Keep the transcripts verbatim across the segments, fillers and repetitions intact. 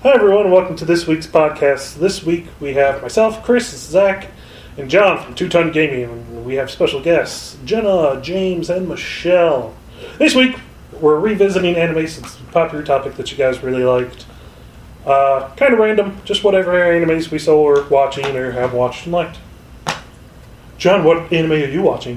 Hi everyone, welcome to this week's podcast. This week we have myself, Chris, Zach, and John from Two Ton Gaming, and we have special guests, Jenna, James, and Michelle. This week we're revisiting anime since it's a popular topic that you guys really liked. Uh, kind of random, just whatever animes we saw or watching or have watched and liked. John, what anime are you watching?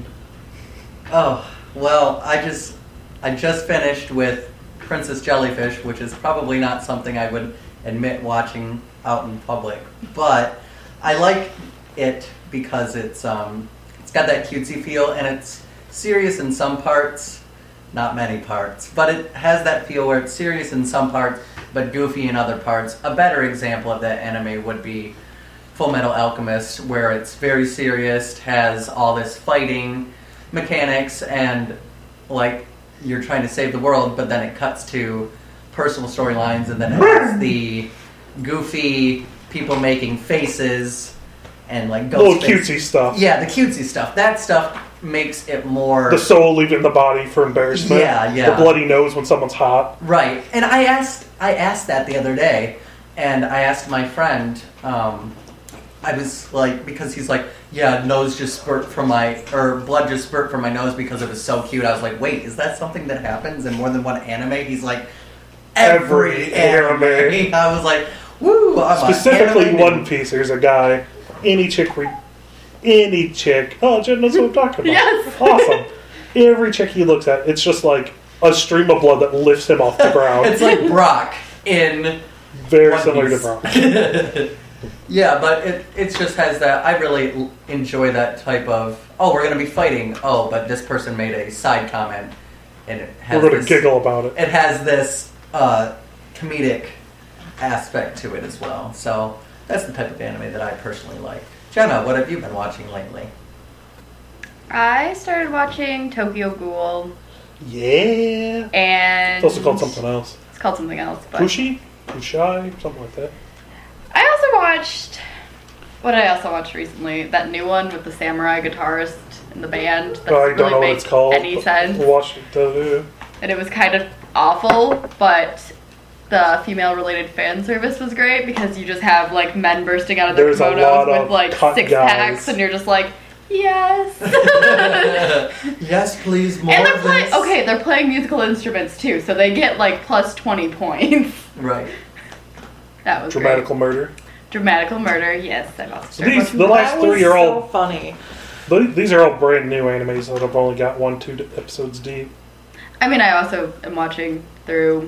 Oh, well, I just I just finished with Princess Jellyfish, which is probably not something I would admit watching out in public, but I like it because it's um it's got that cutesy feel and it's serious in some parts, not many parts, but it has that feel where it's serious in some parts but goofy in other parts. A better example of that anime would be Full Metal Alchemist, where it's very serious, has all this fighting mechanics and like you're trying to save the world, but then it cuts to personal storylines, and then it has the goofy people making faces and like ghost Little face. cutesy stuff. Yeah, the cutesy stuff. That stuff makes it more The soul leaving the body for embarrassment. Yeah, yeah. The bloody nose when someone's hot. right. And I asked, I asked that the other day, and I asked my friend. Um, I was like, because he's like, yeah, nose just spurt from my, or blood just spurt from my nose because it was so cute. I was like, wait, is that something that happens in more than one anime? He's like, every, Every anime. anime. I was like, woo. I'm Specifically anime One noob. Piece, there's a guy, any chick, re- any chick, oh, Jen knows what I'm talking about. Yes. Awesome. Every chick he looks at, it's just like a stream of blood that lifts him off the ground. It's like Brock in Very One similar Piece. to Brock. Yeah, but it it just has that. I really l- enjoy that type of. Oh, we're gonna be fighting. Oh, but this person made a side comment, and it has We're going to this, giggle about it. It has this uh, comedic aspect to it as well. So that's the type of anime that I personally like. Jenna, what have you been watching lately? I started watching Tokyo Ghoul, Yeah. and It's also called something else. It's called something else, but Pushi? Pushai? Something like that. I also watched. What did I also watch recently? That new one with the samurai guitarist in the band. That Oh, I doesn't don't know really what make it's called. any sense. I watched it too. And it was kind of awful, but the female-related fan service was great because you just have like men bursting out of their There's a lot kimonos of with like cut six guys. packs, and you're just like, yes. Yes, please, more And they're of playing. this. Okay, they're playing musical instruments too, so they get like plus twenty points. Right. That was Dramatical great. murder. Dramatical murder. Yes, I've also So started these, watching the that. last That three was are so all. funny. th- These are all brand new animes that have only got one, two episodes deep. I mean, I also am watching through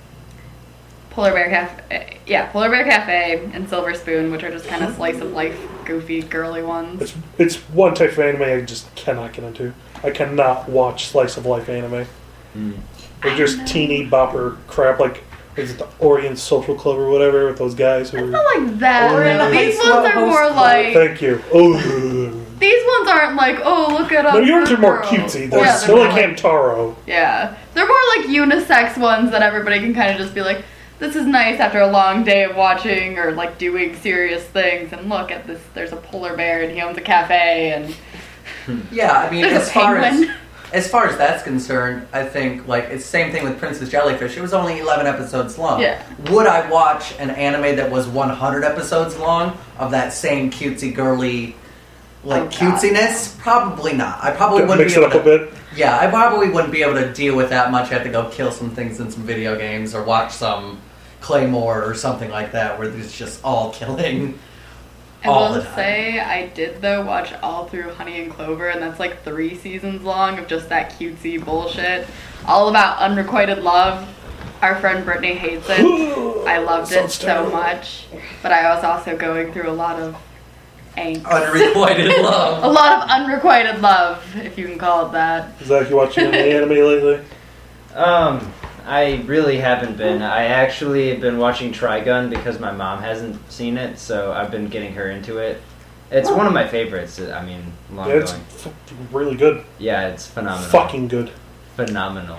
Polar Bear Cafe, yeah, Polar Bear Cafe and Silver Spoon, which are just kind of slice of life, goofy, girly ones. It's it's one type of anime I just cannot get into. I cannot watch slice of life anime. Mm. They're just teeny bopper crap like is it the Orient Social Club or whatever with those guys who It's are. not like that. Or in the These high ones school are more host like. Thank you. Oh. These ones aren't like, oh, look at us. No, yours we're are more girls. cutesy. They're, Yeah, they're they're like more Hamtaro. Yeah. They're more like unisex ones that everybody can kind of just be like, this is nice after a long day of watching or like doing serious things. And look at this, there's a polar bear and he owns a cafe and Yeah, I mean, there's as a far as penguin. as far as that's concerned, I think like it's the same thing with Princess Jellyfish. It was only eleven episodes long. Yeah. Would I watch an anime that was one hundred episodes long of that same cutesy girly like Oh, God. cutesiness? Probably not. I probably That wouldn't mix be it able up to. a bit. Yeah, I probably wouldn't be able to deal with that much. I have to go kill some things in some video games or watch some Claymore or something like that where there's just all killing. I all will the time. say I did though watch all through Honey and Clover, and that's like three seasons long of just that cutesy bullshit, all about unrequited love. Our friend Brittany hates it. I loved it Sounds so terrible. much, but I was also going through a lot of angst, Unrequited a love. lot of unrequited love, if you can call it that. Zach, you watching any anime lately? Um, I really haven't been. I actually have been watching Trigun because my mom hasn't seen it, so I've been getting her into it. It's one of my favorites. I mean, long Yeah, it's going. f- really good. Yeah, it's phenomenal. Fucking good. phenomenal.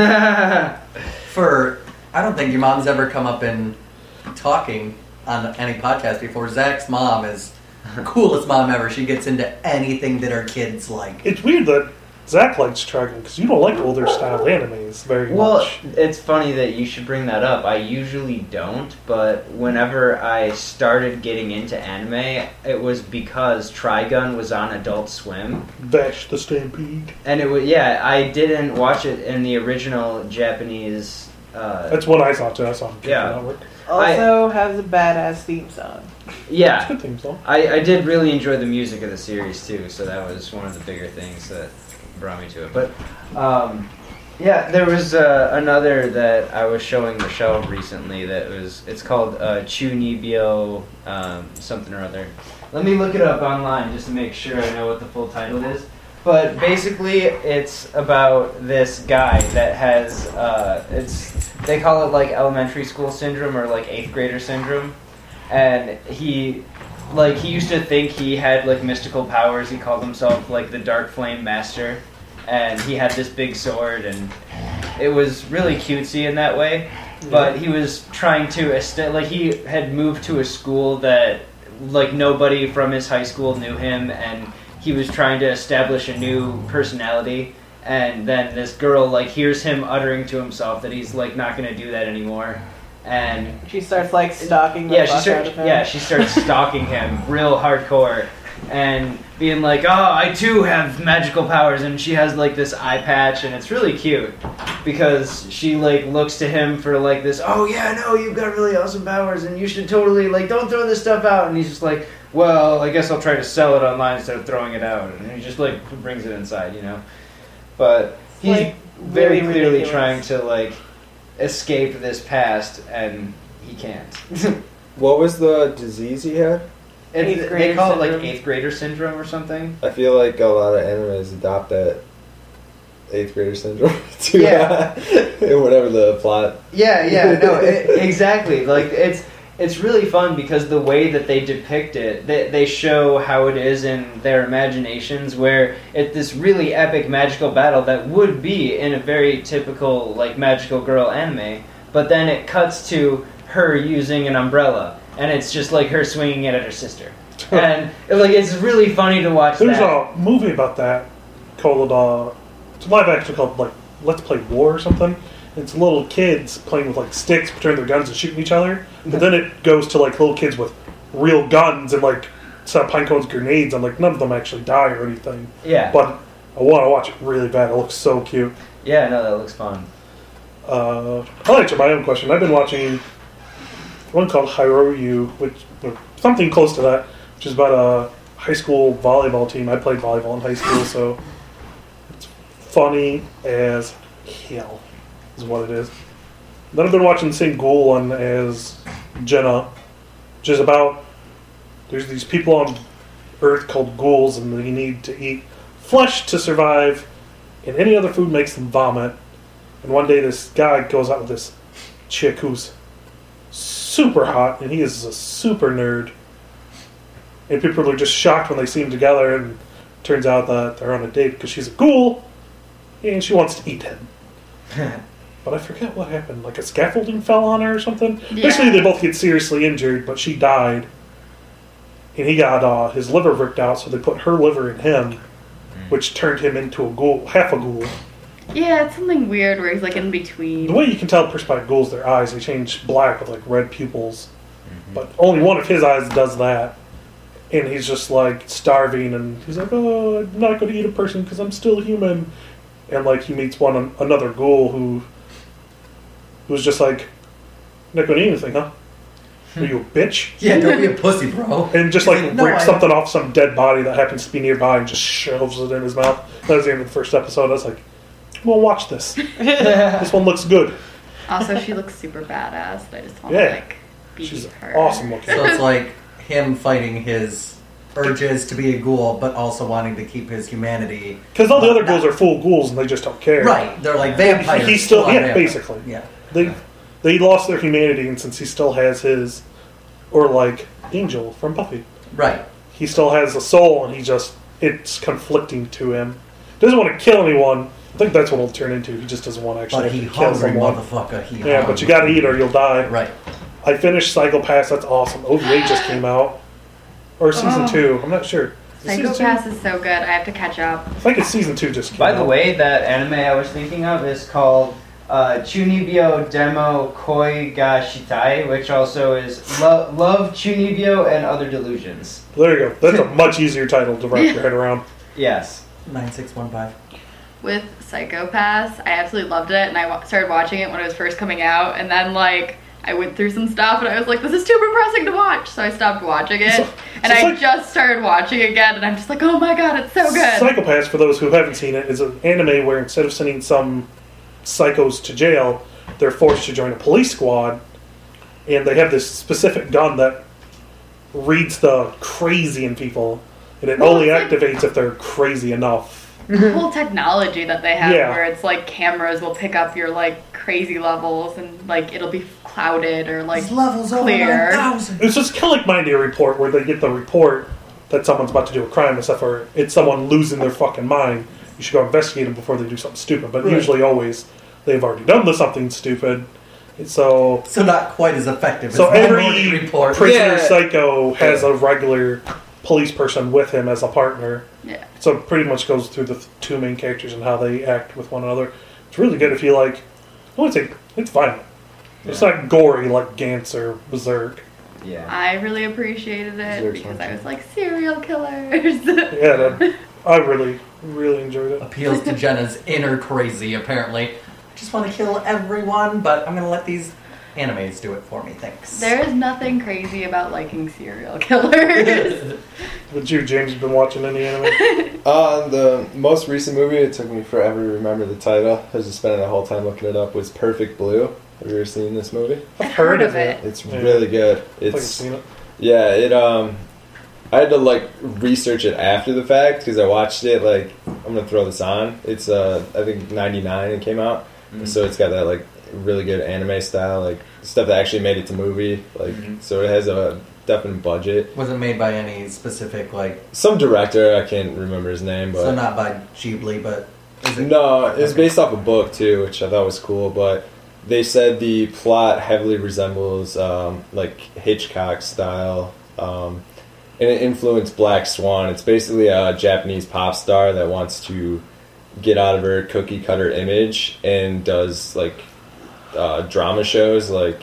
For I don't think your mom's ever come up in talking on any podcast before. Zach's mom is the coolest mom ever. She gets into anything that her kids like. It's weird that Zach likes Trigun because you don't like older style animes very Well, much. it's funny that you should bring that up. I usually don't, but whenever I started getting into anime, it was because Trigun was on Adult Swim. Vash the Stampede. And it was, yeah, I didn't watch it in the original Japanese. Uh, That's what I saw too. I saw it. Yeah. Network. Also has a badass theme song. It's yeah, a good theme song. I, I did really enjoy the music of the series too, so that was one of the bigger things that brought me to it. But um, yeah, there was uh, another that I was showing Michelle recently that was, it's called uh, Chunibyo um, something or other. Let me look it up online just to make sure I know what the full title is. But basically, it's about this guy that has, uh, it's, they call it like elementary school syndrome or like eighth grader syndrome. And he, like, he used to think he had like mystical powers. He called himself like the Dark Flame Master. And he had this big sword, and it was really cutesy in that way. But he was trying to, est- like, he had moved to a school that, like, nobody from his high school knew him, and he was trying to establish a new personality. And then this girl, like, hears him uttering to himself that he's, like, not going to do that anymore. And She starts like stalking the yeah, she fuck out starts. of him. Yeah, she starts stalking him real hardcore, and being like, "Oh, I too have magical powers," and she has like this eye patch, and it's really cute because she like looks to him for like this. Oh yeah, no, you've got really awesome powers, and you should totally like don't throw this stuff out. And he's just like, "Well, I guess I'll try to sell it online instead of throwing it out," and he just like brings it inside, you know. But he's Like, very really clearly ridiculous. trying to like escape this past, and he can't. What was the disease he had? And Eighth they grader call it like syndrome. eighth grader syndrome or something. I feel like a lot of animes adopt that eighth grader syndrome to Yeah. whatever the plot. Yeah, yeah, no, it, exactly. Like it's it's really fun because the way that they depict it, they they show how it is in their imaginations, where it's this really epic magical battle that would be in a very typical like magical girl anime, but then it cuts to her using an umbrella. And it's just like her swinging it at her sister, and like it's really funny to watch. There's that. a movie about that called, uh, it's a live action called, like, Let's Play War or something. It's little kids playing with, like, sticks, turning their guns and shooting each other. But then it goes to, like, little kids with real guns and, like, set pine cones grenades, and, like, none of them actually die or anything. Yeah, But I want to watch it really bad. It looks so cute. yeah, no, that looks fun. Uh, I'll answer my own question. I've been watching one called Hyrule, which or something close to that, which is about a high school volleyball team. I played volleyball in high school, so it's funny as hell, is what it is. Then I've been watching the same Ghoul one as Jenna, which is about there's these people on Earth called ghouls, and they need to eat flesh to survive, and any other food makes them vomit. And one day this guy goes out with this chick who's super hot, and he is a super nerd. And people are just shocked when they see him together, and it turns out that they're on a date because she's a ghoul, and she wants to eat him. But I forget what happened. Like a scaffolding fell on her or something? Yeah. Basically, they both get seriously injured, but she died. And he got uh, his liver ripped out, so they put her liver in him, which turned him into a ghoul, half a ghoul. Yeah, it's something weird where he's like in between. The way you can tell perspex ghouls, their eyes, they change black with like red pupils. But only one of his eyes does that. And he's just like starving, and he's like, oh, I'm not going to eat a person because I'm still human. And like he meets one another ghoul who who's just like, not going to eat anything, huh? Are you a bitch? Yeah, don't be a pussy, bro. And just He's like no, rips I- something off some dead body that happens to be nearby and just shoves it in his mouth. That was the end of the first episode. I was like, well, watch this. This one looks good. Also, she looks super badass. I just want Yeah. to like be She's her. awesome looking. So it's like him fighting his urges to be a ghoul, but also wanting to keep his humanity. Because all the but other ghouls not- are full ghouls and they just don't care. Right, they're like vampires. He's still, full-on yeah, vampires. basically. Yeah. They they lost their humanity, and since he still has his, or like Angel from Buffy, Right. he still has a soul, and he just, it's conflicting to him. Doesn't want to kill anyone. I think that's what it'll turn into. He just doesn't want to actually But he kill hungry someone. motherfucker. He Yeah, but hungry. you gotta eat or you'll die. Right. I finished Psycho Pass. That's awesome. O V A just came out. Or season Oh. two. I'm not sure. Season Psycho Pass is so good. I have to catch up. I think it's season two just came By the out. way, that anime I was thinking of is called uh, Chunibyo Demo Koi ga Shitai, which also is lo- Love Chunibyo and Other Delusions. There you go. That's a much easier title to wrap your head around. Yes. nine six one five. With Psycho Pass, I absolutely loved it, and I wa- started watching it when it was first coming out, and then like I went through some stuff, and I was like, "This is too depressing to watch," so I stopped watching it, So- and so it's I like- just started watching again, and I'm just like, "Oh my god, it's so good!" Psychopaths, for those who haven't seen it, is an anime where instead of sending some psychos to jail, they're forced to join a police squad, and they have this specific gun that reads the crazy in people, and it Well, only it's like- activates if they're crazy enough. The whole technology that they have, Yeah. where it's like cameras will pick up your like crazy levels, and like it'll be clouded or like levels over clear. nine thousand. It's just kind of like Minority Report, where they get the report that someone's about to do a crime and stuff, or it's someone losing their fucking mind. You should go investigate them before they do something stupid. But Right. usually, always, they've already done the something stupid. And so, So not quite as effective so as Minority every Report. prisoner Yeah. psycho has a regular police person with him as a partner. Yeah. So it pretty much goes through the th- two main characters and how they act with one another. It's really good if you like. I wouldn't say it's violent. It's Yeah. not gory like Gantz or Berserk. Yeah. I really appreciated it Zero because I twenty. was like, serial killers. Yeah, that, I really, really enjoyed it. Appeals to Jenna's inner crazy, apparently. I just want to kill everyone, but I'm going to let these animes do it for me, thanks. There is nothing crazy about liking serial killers. But you, James, have been watching any anime? Uh, the most recent movie, it took me forever to remember the title. I was just spending the whole time looking it up, was Perfect Blue. Have you ever seen this movie? I've heard of it. It's Yeah. really good. I think I've It's seen it. yeah, it um I had to like research it after the fact because I watched it like I'm gonna throw this on. It's uh I think ninety-nine it came out, Mhm. so it's got that like really good anime style, like stuff that actually made it to movie. Like Mhm. so it has a definite budget. Was it made by any specific, like, Some director, I can't remember his name, but so not by Ghibli, but is it? no, it's Okay. based off a book too, which I thought was cool. But they said the plot heavily resembles um, like Hitchcock style, um, and it influenced Black Swan. It's basically a Japanese pop star that wants to get out of her cookie cutter image and does like uh, drama shows, like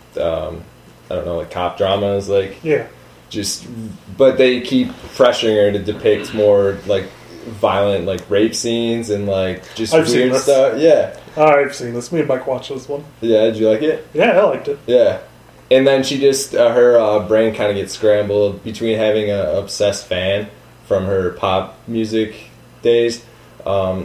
um, I don't know, like cop dramas, like Yeah. just. But they keep pressuring her to depict more like violent, like rape scenes and like just I've seen weird this. stuff. Yeah. I've seen this. Me and Mike watched this one. Yeah, did you like it? Yeah, I liked it. Yeah. And then she just, uh, her uh, brain kind of gets scrambled between having an obsessed fan from her pop music days, um,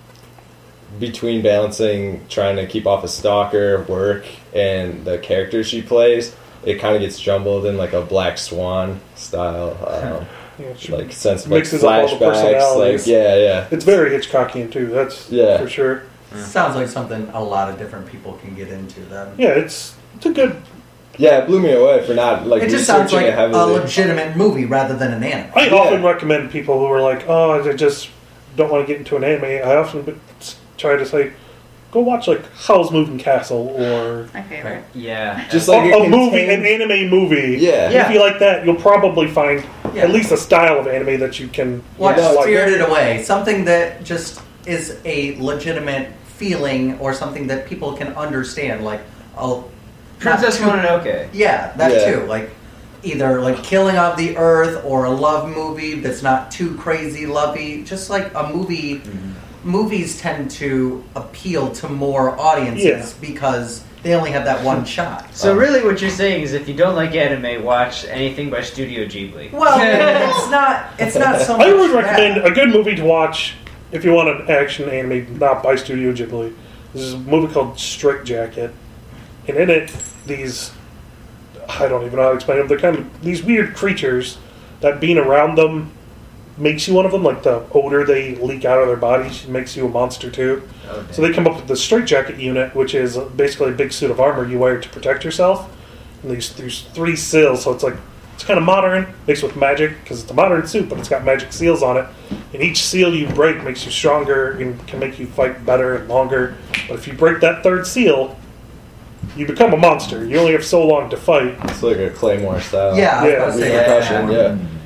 between balancing trying to keep off a stalker, work, and the character she plays. It kind of gets jumbled in like a Black Swan style, um, Yeah, she like sense of like mixes up all the flashbacks. personalities. Like, yeah, yeah. It's very Hitchcockian too. That's Yeah. for sure. Sounds like something a lot of different people can get into then. Yeah, it's it's a good. Yeah, it blew me away for not like It just sounds researching like it a heavily. legitimate movie rather than an anime. I Yeah. often recommend people who are like, oh, I just don't want to get into an anime. I often b- try to say, go watch like Howl's Moving Castle or My favorite. Yeah. Just a, like it a movie, an contains- anime movie. Yeah. Yeah. If you like that, you'll probably find Yeah. at least a style of anime that you can Watch Yeah. like. Spirited Away, something that just is a legitimate feeling or something that people can understand. Like, oh, Princess Mononoke. yeah, that Yeah. too. Like, either like Killing of the Earth or a love movie that's not too crazy lovey. Just like a movie. Mm-hmm. Movies tend to appeal to more audiences Yeah. because they only have that one shot. So really, what you're saying is, if you don't like anime, watch anything by Studio Ghibli. Well, it's not. It's not so much. I would recommend that. a good movie to watch if you want an action anime not by Studio Ghibli. This is a movie called Straight Jacket, and in it, these I don't even know how to explain them. They're kind of these weird creatures that being around them makes you one of them. Like the odor they leak out of their bodies makes you a monster too. Okay. So they come up with the Straight Jacket unit, which is basically a big suit of armor you wear to protect yourself. And these there's three seals, so it's like it's kind of modern mixed with magic because it's a modern suit, but it's got magic seals on it. And each seal you break makes you stronger and can make you fight better and longer. But if you break that third seal, you become a monster. You only have so long to fight. It's like a Claymore style. Yeah, I was Yeah. gonna say Repercussion, that. yeah.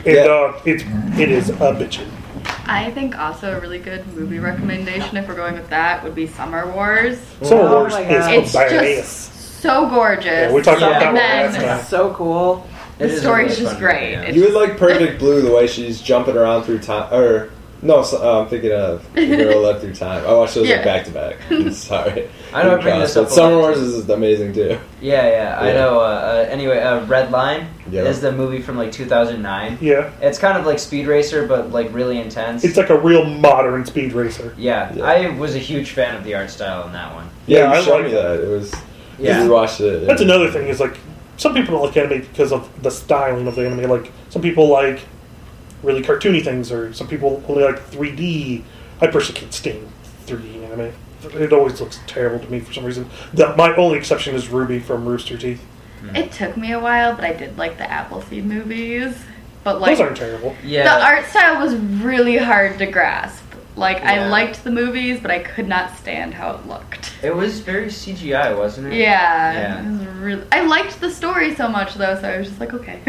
And Yeah. uh, it's it is a bitchin'. I think also a really good movie recommendation, if we're going with that, would be Summer Wars. Summer Oh Wars my is God. It's hilarious. just so gorgeous. Yeah, we talked about Yeah. that one And last then- time. It's so cool. It The is a story's really just fun great. movie, yeah. It's You would like Perfect Blue the way she's jumping around through time, or no, so, uh, I'm thinking of The Girl Left Through Time. I watched those Yeah. like back to back. Sorry, I know I bring this But up a Summer lot. Wars is amazing too. Yeah, yeah, I Yeah. know. Uh, uh, anyway, uh, Red Line Yeah. is the movie from like two thousand nine. Yeah, It's kind of like Speed Racer, but like really intense. it's like a real modern speed racer. yeah, Yeah. I was a huge fan of the art style in that one. Yeah, Yeah, you I showed like me that. It was. Yeah. we watched it. It That's was- another thing is like some people don't like anime because of the styling of the anime. Like some people like really cartoony things, or some people only like three D. I personally can't stand three D anime. It always looks terrible to me for some reason. The, my only exception is Ruby from Rooster Teeth. It took me a while, but I did like the Appleseed movies. But like Those aren't terrible. Yeah, the art style was really hard to grasp. Like I Yeah. liked the movies, but I could not stand how it looked. it was very C G I, wasn't it? Yeah, Yeah. it was really. I liked the story so much though, so I was just like, okay.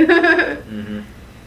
hmm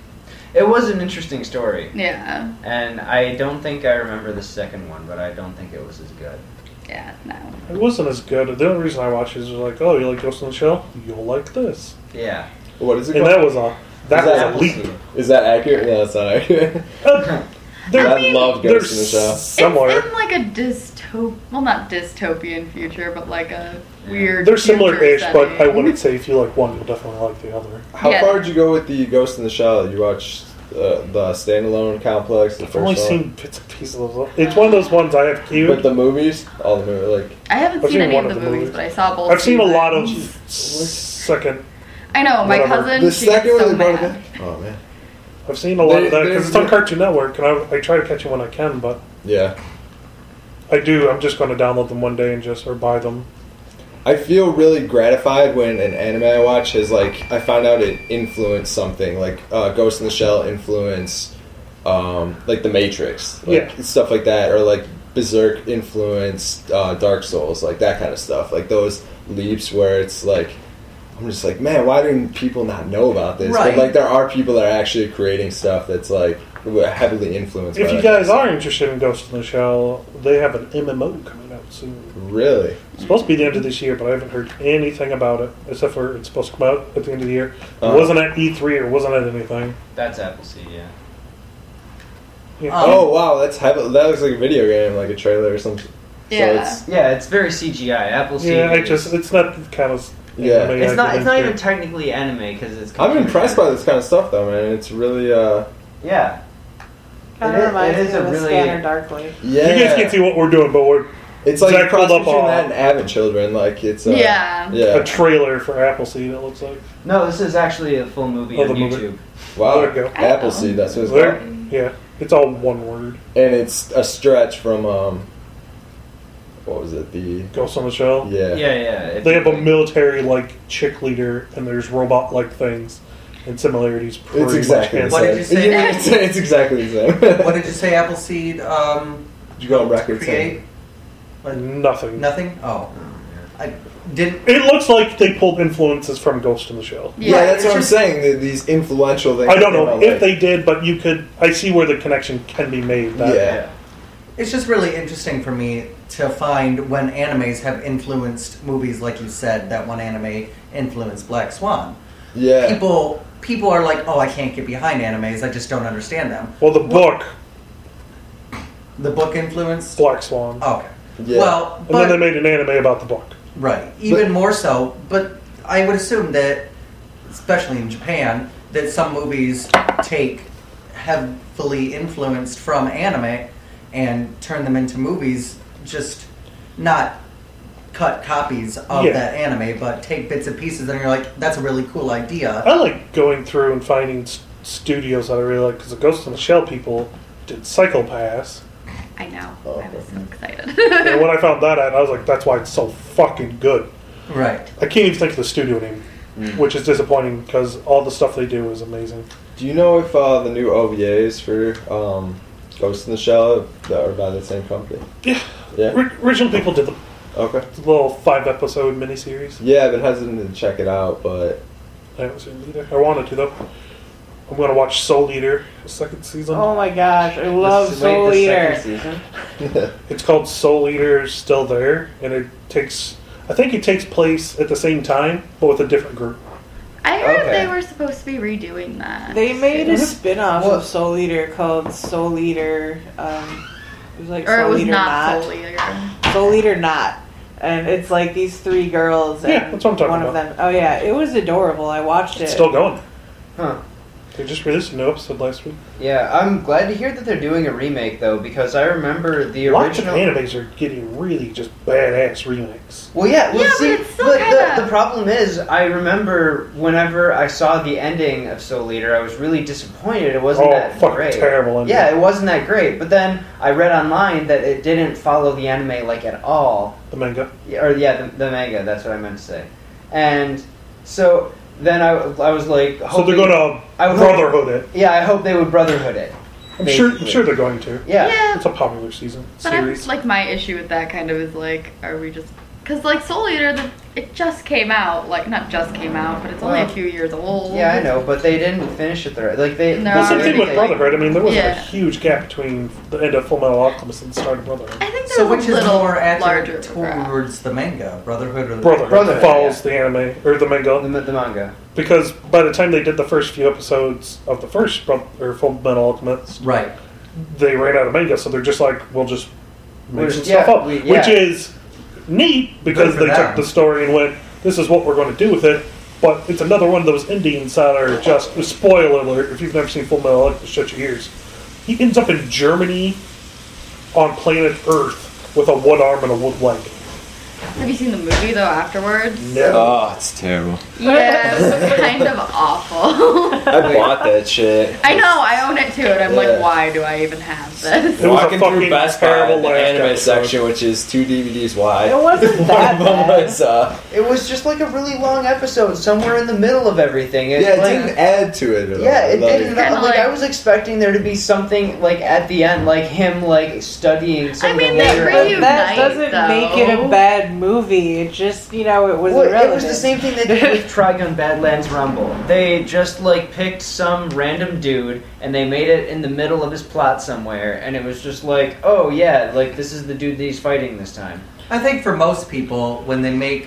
It was an interesting story, yeah, and I don't think I remember the second one, but I don't think it was as good. yeah, no. It wasn't as good. The only reason I watched it is like, oh, you like Ghost in the Shell? You'll like this. Yeah. What is it And called? that was a that Is was that a leap. Appleseed? Is that accurate? No, that's not accurate. Uh, they're, I love they're Ghost in the Shell. similar. It's in like a dystop, well, not dystopian future, but like a weird. They're similar-ish, future but I setting. wouldn't say if you like one, you'll definitely like the other. How Yeah. far did you go with the Ghost in the Shell? You watched uh, the standalone complex, the I've first only one? seen bits and pieces of it. It's one of those ones I have queued. But the movies, all the movies, like I haven't I've seen seen any one of of the the movies, movies. but I saw both. I've seen a lot of seasons. second. I know my whatever. cousin. the she second gets one so they brought it mad. back. Oh man, I've seen a lot They- of that they- because it's on they- Cartoon Network, and I, I try to catch it when I can. But yeah. I do. I'm just going to download them one day and just or buy them. I feel really gratified when an anime I watch has like I found out it influenced something like uh, Ghost in the Shell influence, um, like The Matrix, like Yeah. stuff like that, or like Berserk influenced uh, Dark Souls, like that kind of stuff. Like those leaps where it's like I'm just like, man, why didn't people not know about this? Right. But like there are people that are actually creating stuff that's like heavily influenced. If by you that guys kind are of interested in Ghost in the Shell, they have an M M O coming out soon. stuff. Really, It's supposed to be the end of this year, but I haven't heard anything about it, except for it's supposed to come out at the end of the year. It Uh-huh. wasn't at E three or wasn't at anything. That's Appleseed, yeah. Yeah. Um, oh wow, that's heavy, that looks like a video game, like a trailer or something. Yeah. So it's, Yeah, it's very C G I. Appleseed. yeah, I is- just it's not kind of Yeah. anime It's I not. get It's not into. even technically anime because it's. I'm computer impressed by generated. this kind of stuff, though, man. It's really, uh, Yeah. Kind It of is- reminds it me is of a a really- Scanner Darkly. yeah. You guys can't see what we're doing, but we're It's like Zach a cross pulled up between a- that and Avid Children. Like it's, uh, Yeah. a yeah. trailer for Appleseed. It looks like. No, this is actually a full movie Oh, on the movie. YouTube. Wow, There you go. Appleseed. That's what it's There, called. yeah, it's all one word. And it's a stretch from, um, what was it? The Ghost on the Shell. yeah. Yeah, yeah. if They you have a like- military like chick leader, and there's robot like things, and similarities. Pretty It's exactly the much What same. did you say? Yeah, it's, it's exactly the same. What did you say? Appleseed. Um, Did you go on record create saying? Nothing. nothing. Oh, I did. It looks like they pulled influences from Ghost in the Shell. Yeah, Yeah, that's what I'm it's saying. the- These influential things. I don't that know came out, if like- they did, but you could. I see where the connection can be made. That, Yeah. It's just really interesting for me to find when animes have influenced movies, like you said, that one anime influenced Black Swan. Yeah. People, people are like, "Oh, I can't get behind animes. I just don't understand them." Well, the book The book influenced. Black Swan, Oh, okay. Yeah. Well, and but then they made an anime about the book. right, even more so. But I would assume that, especially in Japan, that some movies take heavily influenced from anime and turn them into movies, just not cut copies of Yeah. that anime, but take bits and pieces, and you're like, that's a really cool idea. I like going through and finding s- studios that I really like because the Ghost in the Shell people did Cycle Pass. I know. Oh, I was so excited. And when I found that out, I was like, that's why it's so fucking good. Right. I can't even think of the studio name, Mm. which is disappointing because all the stuff they do is amazing. Do you know if uh, the new O V As for um, Ghost in the Shell that are by the same company? Yeah. Yeah. Ri- original people did the Okay. little five episode miniseries. Yeah, I've been hesitant to check it out, but I haven't seen it either. I wanted to though. I'm going to watch Soul Eater, the second season. Oh my gosh, I love Wait, Soul the Eater. second season? It's called Soul Eater Still There, and it takes, I think it takes place at the same time, but with a different group. I heard Okay. they were supposed to be redoing that. They made a spin-off What? of Soul Eater called Soul Eater. Um, it was like or it Soul was Eater not Not. Soul Eater. Soul Eater Not. And it's like these three girls. And Yeah, that's what I'm talking one about. of them. Oh yeah, it was adorable. I watched It's it. still going. Huh. They just released a new episode last week. Yeah, I'm glad to hear that they're doing a remake though, because I remember the Lots of original. animes are getting really just badass remakes. Well, yeah, well, Yeah, but see, it's still but kinda- the, the problem is, I remember whenever I saw the ending of Soul Eater, I was really disappointed. It wasn't Oh, that fucking great. terrible ending. Yeah, it wasn't that great. But then I read online that it didn't follow the anime like at all. The manga. Yeah, or yeah, the, the manga. That's what I meant to say. And so then I, I was like, So they're hoping- going to I would Brotherhood it. Yeah, I hope they would Brotherhood it. I'm sure, I'm basically. sure they're going to. Yeah. Yeah. It's a popular season But I'm, series. like, my issue with that kind of is like, are we just because like Soul Eater, the, it just came out, like not just came out, but it's only Well, a few years old. Yeah, I know, but they didn't finish it there. Like they. No, That's the I thing with really- Brotherhood. I mean, there was a Yeah. huge gap between the end of Full Metal Alchemist and the start of Brotherhood. I think So they're which a is little more larger accurate for towards the manga, Brotherhood or the Brotherhood, Brotherhood, follows the anime or the manga The, the manga. because by the time they did the first few episodes of the first Bro- or Full Metal Alchemist, Right. they ran out of manga, so they're just like, we'll just make We're- some yeah, stuff up, we- yeah. which is neat because Good for they them. took the story and went, "This is what we're going to do with it." But it's another one of those endings that are just spoiler alert. If you've never seen Full Metal Alchemist, shut your ears. He ends up in Germany on planet Earth with a wood arm and a wood leg. Have you seen the movie though afterwards? No. Oh, it's terrible. Yeah, it's kind of awful. I bought that shit. I know, I own it too, and I'm Yeah. like, why do I even have this? It was a Walking through fucking Best Buy, terrible the last anime episode. section, which is two D V Ds wide. It wasn't One that of them bad. was, uh, It was just like a really long episode, somewhere in the middle of everything. It, yeah, it like, didn't add to it at all. Yeah, it Like, didn't. Kinda Like, like- I was expecting there to be something like at the end, like him like studying some I of mean, the they later. reunite, episodes. That doesn't though. make it a bad movie. It just, you know, it was Well, irrelevant. it was the same thing they did with Trigun Badlands Rumble. They just like picked some random dude and they made it in the middle of his plot somewhere, and it was just like, oh yeah, like this is the dude that he's fighting this time. I think for most people, when they make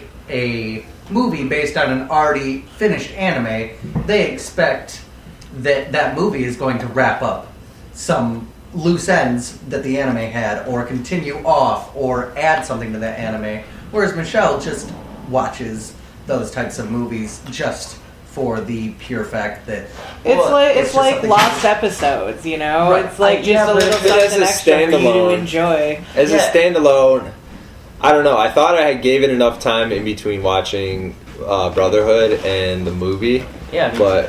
a movie based on an already finished anime, they expect that that movie is going to wrap up some loose ends that the anime had, or continue off, or add something to that anime. Whereas Michelle just watches those types of movies just for the pure fact that It's well, like it's just like something- lost episodes, you know. Right. It's like just Yeah, a but little if it is something a extra for you to standalone- enjoy. As Yeah. a standalone, I don't know. I thought I gave it enough time in between watching uh, Brotherhood and the movie, Yeah, I mean, but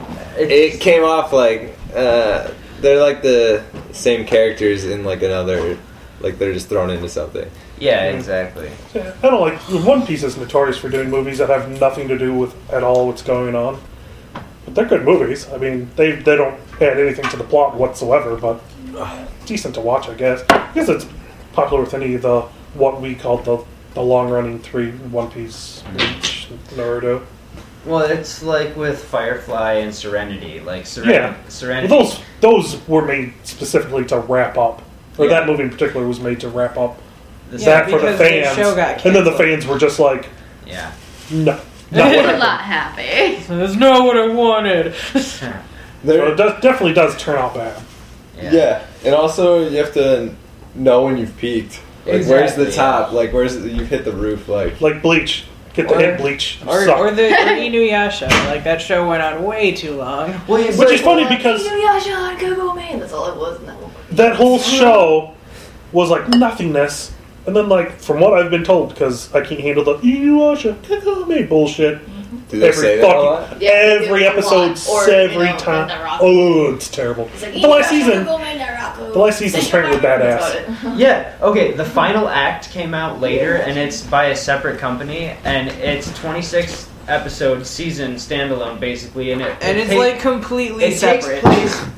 it's- it came off like uh, they're like the same characters in like another, like they're just thrown into something. yeah, exactly. Yeah, I don't like One Piece is notorious for doing movies that have nothing to do with at all what's going on. But they're good movies. I mean, they they don't add anything to the plot whatsoever, but uh, decent to watch, I guess. I guess it's popular with any of the what we call the the long running three One Piece, Bleach, Naruto. Well, it's like with Firefly and Serenity. Like Seren- Yeah. Serenity. Well, those those were made specifically to wrap up, or Yeah. that movie in particular was made to wrap up the Yeah, that for the because the fans, show got and then the canceled. fans were just like, yeah. no. We're Not what not happy. That's not what I wanted. So it does, definitely does turn out bad. Yeah. and also you have to know when you've peaked. Like, where's the Exactly. top? Like, where's the, you've hit the roof? Like, Like Bleach. Get the Or- hit Bleach. Or, Suck. or the or Inuyasha. Like that show went on way too long. Well, yeah, Which is funny because Inuyasha and Google Man. That's all it was in that one. that whole show was like nothingness. And then, like, from what I've been told, because I can't handle the Inuyasha Kagome bullshit. do they Every say that a fucking, lot? Yeah, they every do a episode, lot. Or, every you know, time. Naraku. Oh, it's terrible. It's like, The last "Inuyasha, season, Kagome, Naraku." the last season's apparently That's badass. about it. Yeah, okay, the final act came out later, and it's by a separate company, and it's twenty-six episode season standalone, basically, and it And it it's ta- like completely it takes separate. place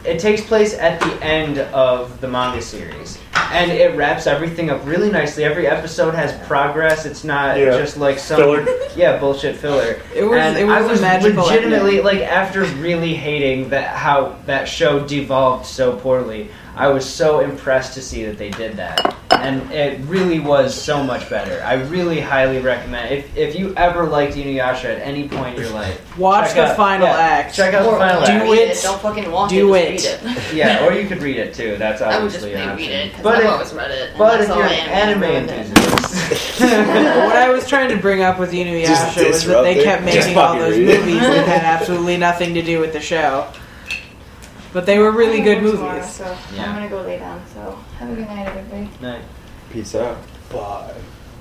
it takes place at the end of the manga series, and it wraps everything up really nicely. Every episode has progress. It's not Yeah. just like some Filler. yeah bullshit filler. It was- And it was I a was magical legitimately ending. like after really hating that how that show devolved so poorly. I was so impressed to see that they did that, and it really was so much better. I really highly recommend if if you ever liked Inuyasha at any point in your life, Watch check the out- final yeah, act. Check out Or the final do act. read it. it. Don't fucking watch Do it. it. Just read it. Yeah, or you could read it too. That's I would just obviously an maybe option. read it because But I've if, always read it. And but that's if all you're I an am. anime enthusiast, What I was trying to bring up with Just Inuyasha was that they disrupt it. kept Just making all fucking those read it. movies that had absolutely nothing to do with the show. But they were really good Tomorrow, movies. So Yeah. I'm gonna go lay down. So have a good night, everybody. no. Peace out. Bye.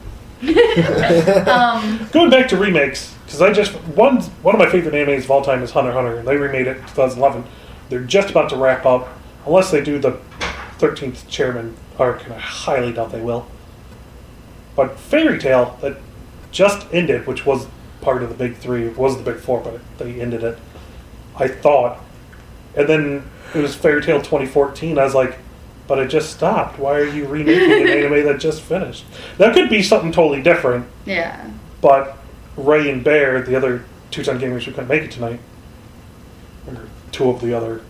Um, Going back to remakes, because I just one one of my favorite animes of all time is Hunter x Hunter. They remade it in twenty eleven. They're just about to wrap up, unless they do the thirteenth Chairman arc, and I highly doubt they will. But Fairy Tail that just ended, which was part of the big three, it was the big four, but they ended it. I thought, and then it was Fairy Tail twenty fourteen. I was like, but it just stopped. Why are you remaking an anime that just finished? That could be something totally different. yeah. But Ray and Bear, the other two-ton gamers who couldn't make it tonight, or two of the other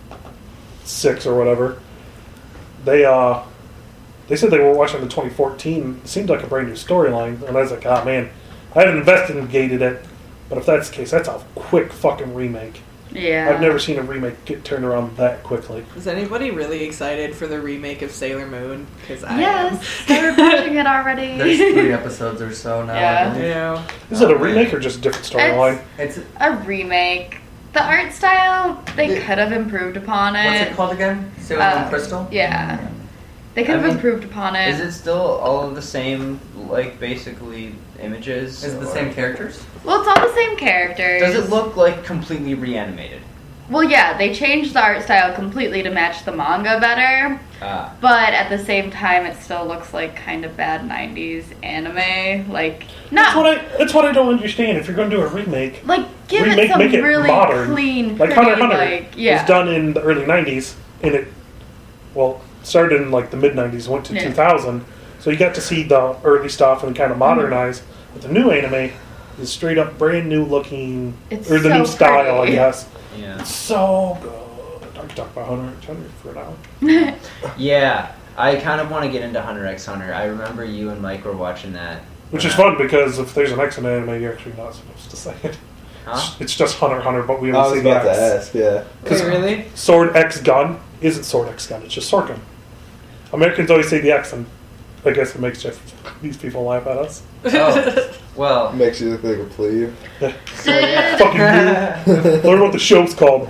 six or whatever, they uh, they said they were watching the twenty fourteen. It seemed like a brand new storyline, and I was like, ah, man, I haven't investigated it, but if that's the case, that's a quick fucking remake. Yeah. I've never seen a remake get turned around that quickly. Is anybody really excited for the remake of Sailor Moon? Because I Yes, they're watching it already. There's three episodes or so now. Yeah. I am. believe. You know, Is it a Oh, man. remake or just a different storyline? It's A remake. The art style, they The- could have improved upon it. what's it called again? Sailor Uh, Moon Crystal. Yeah. They could I have mean, improved upon it. Is it still all of the same, like basically images? Is it the or- same characters? Well, it's all the same characters. Does it look like completely reanimated? Well, yeah, they changed the art style completely to match the manga better, Ah, but at the same time, it still looks like kind of bad nineties anime. Like, That's what not I. That's what I don't understand. If you're going to do a remake, like give remake, it some make it really modern. clean, Like pretty, Hunter x Hunter like yeah. was done in the early nineties, and it well started in like the mid nineties, went to Yeah. two thousand. So you got to see the early stuff and kind of modernize. But the new anime is straight up brand new looking, It's or the so new style, pretty. I guess. yeah. It's so good. I could talk about Hunter x Hunter for an hour. Yeah, I kind of want to get into Hunter x Hunter. I remember you and Mike were watching that. Which is Uh, fun because if there's an X in anime, you're actually not supposed to say it. Huh? It's just Hunter x Hunter, but we I don't was say the about to X. ask, yeah. wait, really? Sword X gun isn't Sword X gun, it's just sword gun. Americans always say the X, and I guess it makes just these people laugh at us. Oh, well. Makes you look like a plebe. So, yeah. Fucking weird. Learn what the show's called.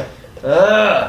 Ugh.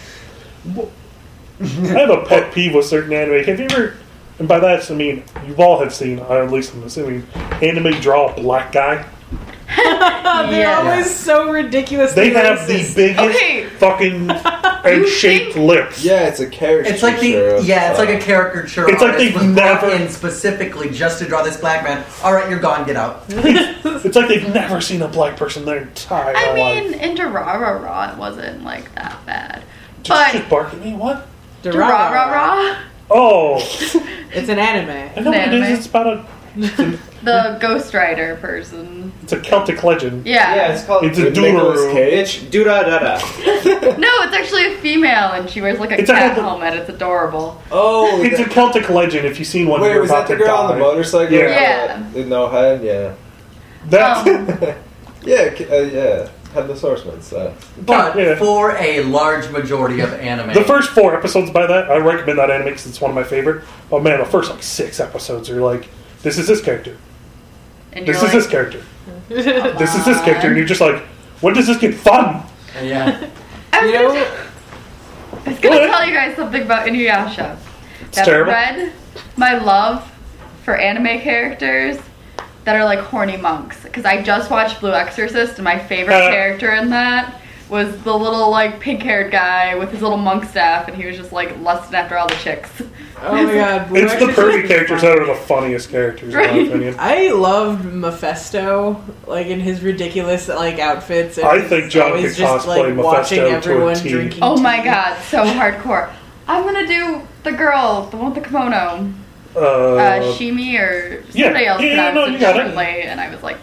I have a pet peeve with certain anime. Have you ever, and by that I mean you all have seen, or at least I'm assuming, anime draw a black guy? They're Yeah. always so ridiculously They have the racist. biggest Okay. fucking egg-shaped lips. Yeah, it's a character. It's like the show. yeah, it's like a Uh, caricature. It's like artist they've was brought never- in specifically just to draw this black man. All right, you're gone. Get out. It's like they've never seen a black person their entire I mean, life. in Durarara, it wasn't like that bad. Just, But just bark at me, what? Durarara, Oh, It's an anime. I know what it Anime. is. It's about a, the Ghost Rider person. it's a Celtic legend. Yeah. Yeah, it's called It's a With Nicolas Doolaroo. Cage. It's doo-da-da-da. No, it's actually a female, and she wears like a It's a cat head- helmet. It's adorable. Oh, It's a that- Celtic legend. If you've seen one, wait, you're was about that the to girl on the die. motorcycle? Yeah. Yeah. With no head, yeah. That's Um, yeah, c- uh, yeah. Headless Horseman, so. But Yeah. for a large majority of anime, the first four episodes by that. I recommend that anime because it's one of my favorite. But man, the first like six episodes are like, this is this character. And This you're is like, this character. "Come This is this character, and on." you're just like, when does this get fun? yeah, I was, You gonna, know, I was gonna What? tell you guys something about Inuyasha. It's That terrible. read my love for anime characters that are like horny monks. Because I just watched Blue Exorcist, and my favorite Uh. character in that was the little like pink-haired guy with his little monk staff, and he was just like lusting after all the chicks. Oh my god. Blue It's the Exorcist perfect is characters fun. that are the funniest characters, in my Right. opinion. I loved Mephisto, like in his ridiculous like outfits. And I think John always could just, cosplay like, watching Mephisto to a everyone T. drinking Oh my tea. god, so hardcore. I'm gonna do the girl, the one with the kimono. Uh, Uh, Shimi or yeah, somebody else yeah, yeah, pronounced no, it you got it. differently, and I was like,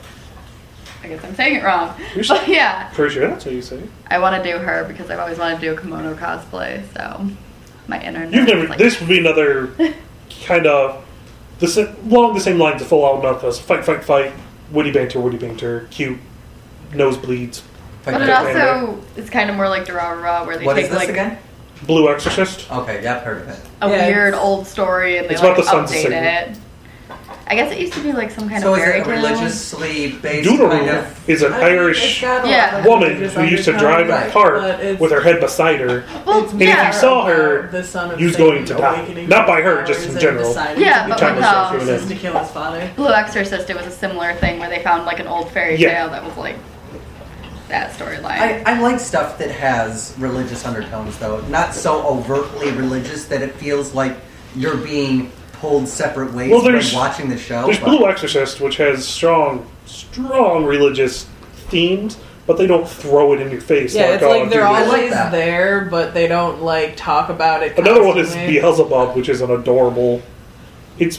I guess I'm saying it wrong. You're But yeah, pretty sure that's how you say it. I want to do her because I've always wanted to do a kimono cosplay, so my internet. You've never. is like, This would be another kind of the sa- along the same lines of Full Out Melchus. Fight, fight, fight. Witty banter, witty banter. Cute. Nosebleeds. But it also is kind of more like Durarara, where they What take is this like again? Blue Exorcist. Okay, yeah, I've heard of it. a Yeah, weird it's- old story and they it's like about the Sons of update Satan. it. I guess it used to be like some kind So of is fairy it tale. religiously based kind Deuteronomy of? is an I mean, it's Irish got a Yeah. lot of woman religious who used to undertones, drive a Right. cart but it's- with her head beside her. Well, It's And if yeah. you saw her, about the son of he was Satan going to die. awakening Not by his her, powers just in and general. deciding Yeah, to but become with, a um, exorcist to kill his father. Blue Exorcist, it was a similar thing where they found like an old fairy Yeah. tale that was like that storyline. I, I like stuff that has religious undertones, though. Not so overtly religious that it feels like you're being pulled separate ways Well, when there's- watching the show. There's but- Blue Exorcist, which has strong, strong religious themes, but they don't throw it in your face. Yeah, like, it's oh, like they're dude, I like always that. there, but they don't like talk about it. Another one is constantly. Beelzebub, which is an adorable. It's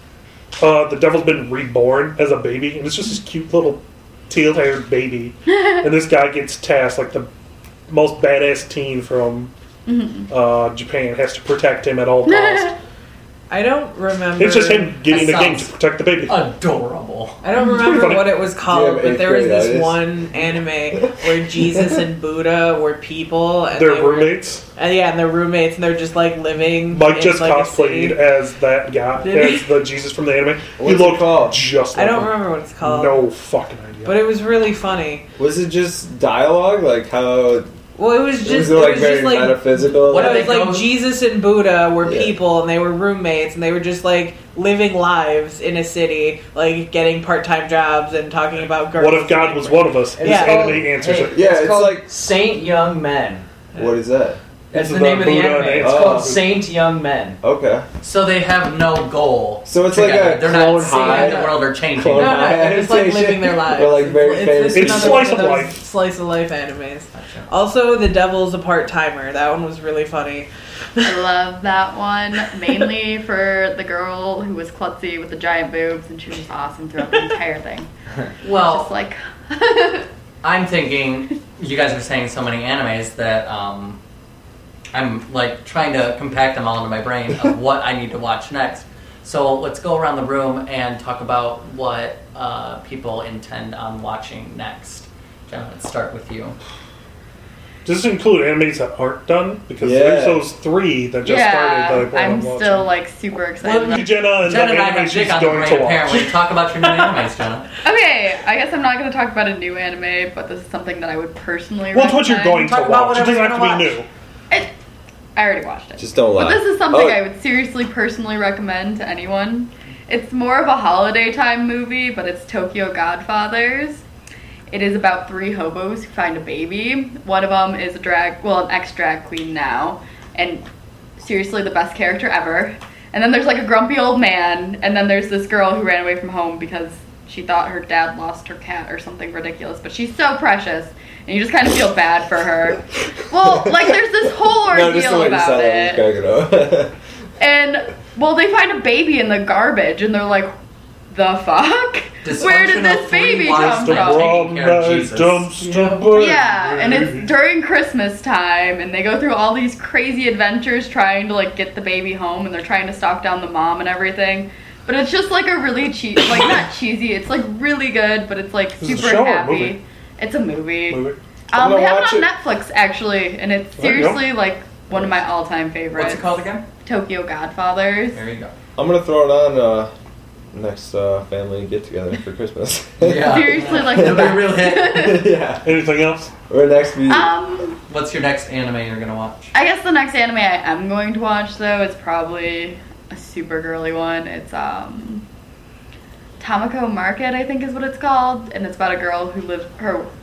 uh, the devil's been reborn as a baby, and it's just this cute little teal-haired baby. And this guy gets tasked, like the most badass teen from Mhm. uh, Japan, has to protect him at all costs. I don't remember. It's just him getting the That game to sounds- protect the baby. Adorable. I don't pretty remember funny. what it was called, Yeah, but there was eighth this grade one anime where Jesus and Buddha were people, and They're they were- roommates. and yeah, and they're roommates, and they're just like living. Mike in, just like, a cosplayed city. as that guy, Did he? as the Jesus from the anime. What's he it looked called? just I like don't him. remember what it's called. No fucking idea. But it was really funny. Was it just dialogue? Like how? Well, it was just was it it like was very just like metaphysical? What it did was they like go- Jesus and Buddha were Yeah. people, and they were roommates, and they were just like living lives in a city, like getting part-time jobs and talking about girls. What if God was one of us? This Yeah. anime answers Hey, it. Yeah, it's, it's called like- Saint Young Men. What is that? That's This the is name the of the Buddha anime. and It's Oh. called Saint Young Men. Okay. So they have no goal. So it's like together. a They're Clone not saving High- the world or changing Clone it. No, no, High they're just like adaptation. living their lives. Or, like, very it's, famous it's, It's another slice one of those life. Slice of life animes. Gotcha. Also, The Devil's a Part Timer. That one was really funny. I love that one, mainly for the girl who was klutzy with the giant boobs, and she was just awesome throughout the entire thing. Well, Just like, I'm thinking you guys are saying so many animes that um, I'm like trying to compact them all into my brain of what I need to watch next. So let's go around the room and talk about what uh, people intend on watching next. Jenna, let's start with you. Does this include animes that aren't done? Because Yeah. there's those three that just started that I yeah, plan on I'm watching. still like super excited. Well, about- Jenna and Jenna the and I anime have she's dick on the going brain, to watch. apparently. Talk about your new animes, Jenna. Okay, I guess I'm not going to talk about a new anime, but this is something that I would personally Well, it's what you're recommend. going to Talk about watch. It whatever doesn't you're have to be gonna new. It, I already watched it. Just don't lie. But this is something Oh. I would seriously personally recommend to anyone. It's more of a holiday time movie, but it's Tokyo Godfathers. It is about three hobos who find a baby. One of them is a drag, well, an ex-drag queen now, and seriously the best character ever. And then there's like a grumpy old man, and then there's this girl who ran away from home because she thought her dad lost her cat or something ridiculous. But she's so precious, and you just kind of feel bad for her. Well, like there's this whole No, just the ordeal way you about said it. it was gonna go. And, well, they find a baby in the garbage, and they're like, the fuck? Where did this Dysfunctional baby three wise come men from? taking care of Night Jesus. dumpster baby. Yeah, and it's during Christmas time, and they go through all these crazy adventures trying to, like, get the baby home, and they're trying to stalk down the mom and everything. But it's just, like, a really cheesy, like, not cheesy, it's, like, really good, but it's, like, Is it a super show or a happy. movie? It's a movie. Movie. I'm Um, gonna they have it watch on it. Netflix, actually, and it's There you go. seriously, like, one of my all-time favorites. What's it called again? Tokyo Godfathers. There you go. I'm gonna throw it on uh, next uh, family get together for Christmas. Yeah. Seriously, like, It'll be a real hit. yeah. Anything else? Or next week. Um, What's your next anime you're gonna watch? I guess the next anime I am going to watch, though, is probably a super girly one. It's, um, Tamako Market, I think is what it's called, and it's about a girl who lives, her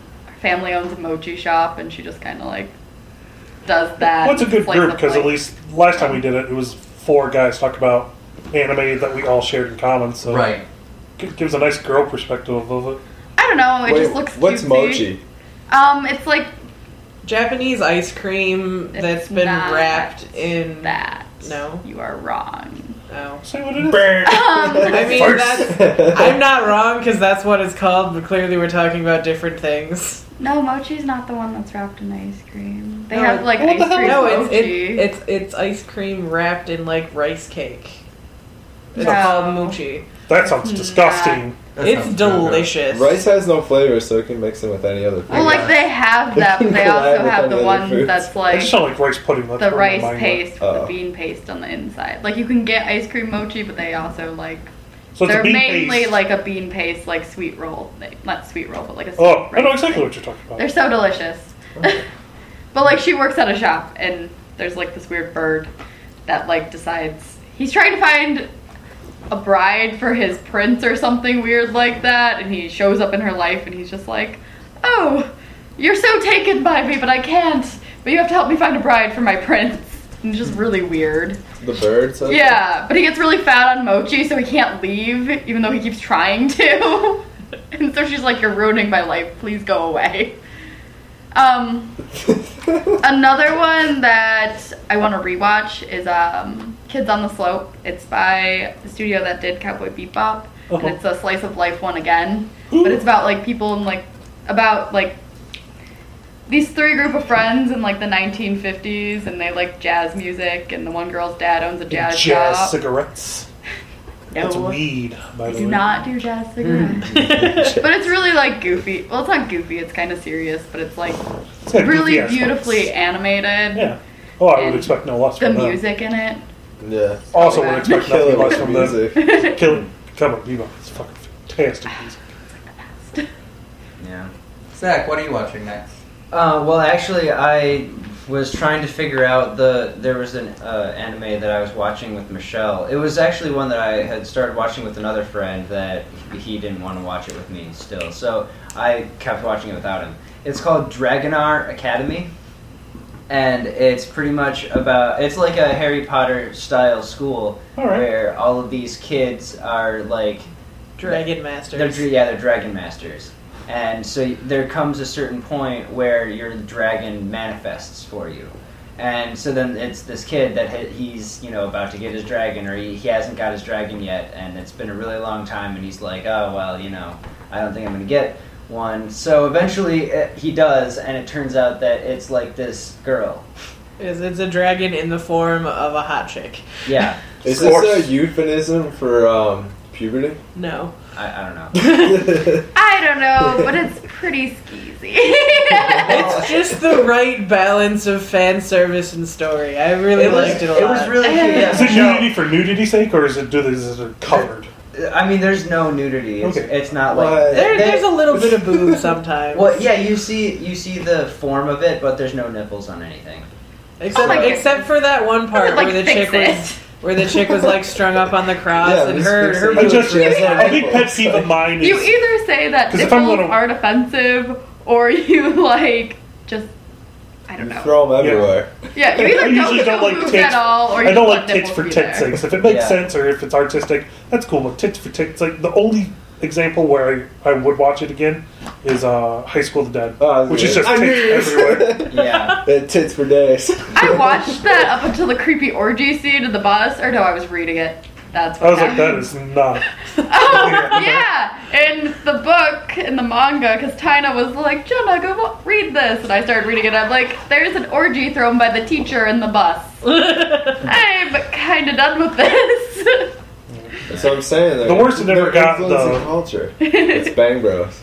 family owns a mochi shop, and she just kind of like does that. Well, it's a good slice group of because at life. least last time we did it, it was four guys talk about anime that we all shared in common. So Right. it gives a nice girl perspective of it. I don't know. It Wait, just looks. what's cutesy. mochi? Um, it's like Japanese ice cream It's that's been not wrapped in. that. No. You are wrong. Oh. Say what it is. Burn. I mean, First. that's, I'm not wrong because that's what it's called, but clearly we're talking about different things. No, mochi's not the one that's wrapped in ice cream. They No, have like what the ice hell cream is No, it's it, mochi. it's it's ice cream wrapped in like rice cake. It's No. called mochi. That sounds disgusting. That It's sounds real good. delicious. Rice has no flavor, so it can mix in with any other food. well, like they have that, but they Collab also with have any the other one foods. that's I like just sound like rice pudding. That's the what my rice mind paste with Oh. the bean paste on the inside. Like you can get ice cream mochi, but they also like went. So it's they're a bean mainly paste. like a bean paste, like sweet roll. They, not sweet roll, but like a sweet Oh, I know rice exactly thing. what you're talking about. They're so delicious. But like she works at a shop, and there's like this weird bird that like decides he's trying to find a bride for his prince or something weird like that, and he shows up in her life, and he's just like, "Oh, you're so taken by me, but I can't. But you have to help me find a bride for my prince." And it's just really weird. The bird. So Yeah, but he gets really fat on mochi, so he can't leave, even though he keeps trying to. And so she's like, "You're ruining my life. Please go away." Um, another one that I want to rewatch is um, Kids on the Slope. It's by the studio that did Cowboy Bebop, Uh-huh. and it's a slice of life one again. But it's about like people in like about like these three group of friends in like the nineteen fifties, and they like jazz music, and the one girl's dad owns a jazz, Jazz shop. cigarettes. That's No. weed, by I the do way. not do jazz cigarettes. But it's really like goofy. Well, it's not goofy. It's kind of serious, but it's like It's got really goofy ass beautifully parts. animated. Yeah. Oh, I would And expect no less The from them. music in it. Yeah. Also, would Yeah. expect Kill nothing it less with from music. them. Kill it. Come on, Bebop. It's fucking fantastic music. Yeah. Zach, what are you watching next? Uh, well, actually, I was trying to figure out the. There was an uh, anime that I was watching with Michelle. It was actually one that I had started watching with another friend that he didn't want to watch it with me still, so I kept watching it without him. It's called Dragonar Academy, and it's pretty much about. It's like a Harry Potter style school All right. where all of these kids are like. Dragon Masters. They're, dra- yeah, they're dragon masters. And so there comes a certain point where your dragon manifests for you. And so then it's this kid that he- he's, you know, about to get his dragon, or he, he hasn't got his dragon yet, and it's been a really long time, and he's like, oh, well, you know, I don't think I'm going to get one. So eventually it, he does, and it turns out that it's like this girl. It's, it's a dragon in the form of a hot chick. Yeah, Is Of course. this a euphemism for um, puberty? No. I, I don't know. I don't know, but it's pretty skeezy. It's just the right balance of fan service and story. I really It was- liked it a lot. it was really cute. Yeah, Is it Michelle- nudity for nudity's sake, or is it do this is it covered? I mean, there's no nudity. It's, Okay. it's not like What? There, they- there's a little bit of boob sometimes. Well, yeah, you see, you see the form of it, but there's no nipples on anything. Except, Oh my except for that one I part would, like, where the fix chick it. was where the chick was like strung up on the cross, Yeah, and this her fix her it. I boobs just were She has no a big pet nipples. peeve of mine You is either say that 'Cause if I'm nipples gonna- aren't offensive, or you like just I don't know. Throw them everywhere. Yeah, you I either usually don't, don't show like boobs tits. at all, or you I don't just like let tits nipples for be tits' there. sakes. If it makes Yeah. sense or if it's artistic, that's cool. But tits for tits, like the only example where I, I would watch it again is uh, High School of the Dead, Oh, which is yeah. just I knew tits you- everywhere. Yeah. They had tits for days. I watched that up until the creepy orgy scene in the bus, or no, I was reading it. That's what I was like, that happened. is not. Oh, yeah! In the book, in the manga, because Tina was like, Jenna, go wa- read this. And I started reading it. I'm like, there's an orgy thrown by the teacher in the bus. I'm kind of done with this. That's what I'm saying. They're, The worst it ever they're got, influencing though. culture. It's Bang Bros.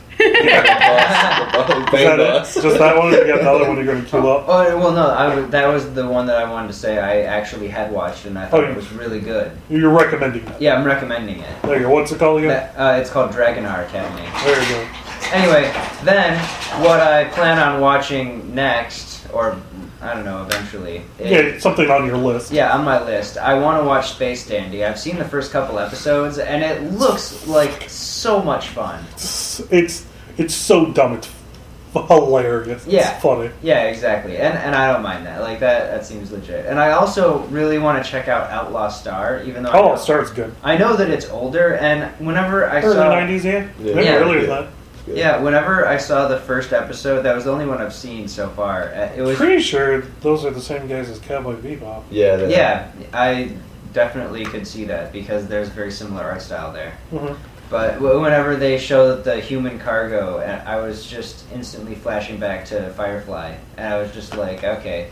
Yeah. Is Bang that Bros. it? Just that one, or you got another one you're going to queue up? Oh well, no, I was, that was the one that I wanted to say I actually had watched, and I thought Oh, you- it was really good. You're recommending that. Yeah, I'm recommending it. There you go. What's it called again? That, uh, it's called Dragonar Academy. There you go. Anyway, then what I plan on watching next, or I don't know, eventually. is- Yeah, something on your list. Yeah, on my list. I want to watch Space Dandy. I've seen the first couple episodes, and it looks like so much fun. It's it's, it's so dumb. It's hilarious. Yeah. It's funny. Yeah, exactly, and and I don't mind that. Like that, that seems legit. And I also really want to check out Outlaw Star, even though I Oh, know, Star's good. I know that it's older. And whenever I Early saw nineties, yeah. Yeah. Maybe Yeah. earlier than that. yeah, whenever I saw the first episode, that was the only one I've seen so far. Uh, It was Pretty sure those are the same guys as Cowboy Bebop. Yeah. That, yeah, I definitely could see that because there's a very similar art style there. Mm-hmm. But w- whenever they showed the human cargo, and I was just instantly flashing back to Firefly, and I was just like, okay.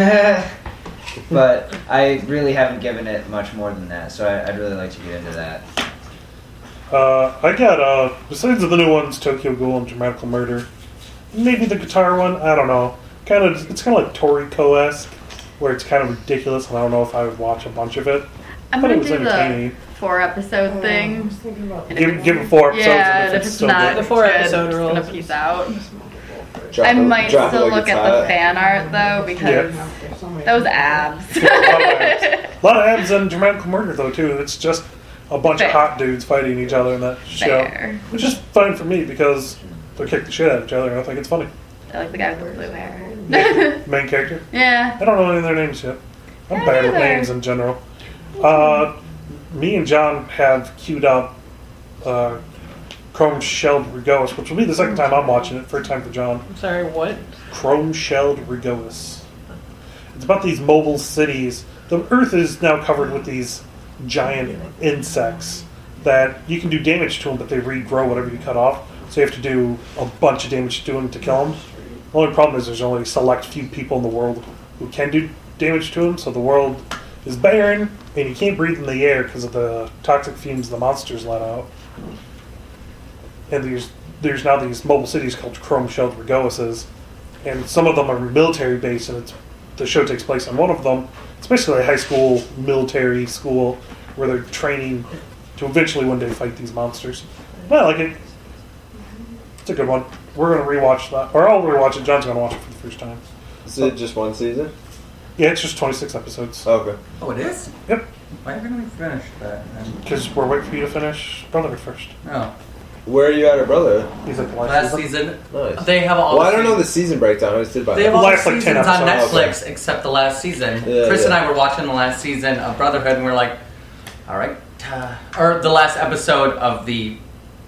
But I really haven't given it much more than that, so I, I'd really like to get into that. Uh, I got, uh, besides the new ones, Tokyo Ghoul and Dramatical Murder, maybe the guitar one, I don't know. Kind of, it's kind of like Toriko-esque, where it's kind of ridiculous, and I don't know if I would watch a bunch of it. I'm But it gonna was do the entertaining. four episode thing. And Give, if give it four episodes, yeah, and and if if it's it's still not good. The four good, episode I'm just gonna rules. peace out. Drop I it- might drop it still like look it's at the hot. fan art though because those abs. A lot of abs. A lot of abs in Dramatical Murder, though, too. It's just a bunch Fair. of hot dudes fighting each other in that show. Fair. Which is fine for me, because they kick the shit out of each other, and I think it's funny. I like the guy with the blue hair. Main character. Yeah. I don't know any of their names yet. I'm Me bad with neither. names in general. Uh, me and John have queued up uh, Chrome Shelled Regois, which will be the second time I'm watching it, first time for John. I'm sorry, what? Chrome Shelled Regois. It's about these mobile cities. The Earth is now covered with these giant insects that you can do damage to them, but they regrow whatever you cut off. So you have to do a bunch of damage to them to kill them. The only problem is there's only a select few people in the world who can do damage to them, so the world is barren, and you can't breathe in the air because of the toxic fumes the monsters let out. And there's there's now these mobile cities called Chrome Shelled Regoises, and some of them are military based, and it's, the show takes place on one of them. It's basically a high school military school where they're training to eventually one day fight these monsters. I like it. It's a good one. We're going to rewatch that, or I'll rewatch it. John's going to watch it for the first time. Is it just one season? Yeah, it's just twenty-six episodes. Oh, okay. Oh, it is? Yep. Why haven't we finished that? then? Because we're waiting for you to finish Brotherhood first. No. Where are you at, brother? He's like the last, Last season. season, Nice. they have all Well, the I don't know the seasons. season breakdown. I just did by They have The all last, the like, ten seasons on episodes. Netflix except the last season. Yeah, Chris and yeah. I were watching the last season of Brotherhood, and we are like, all right. Uh, or the last episode of the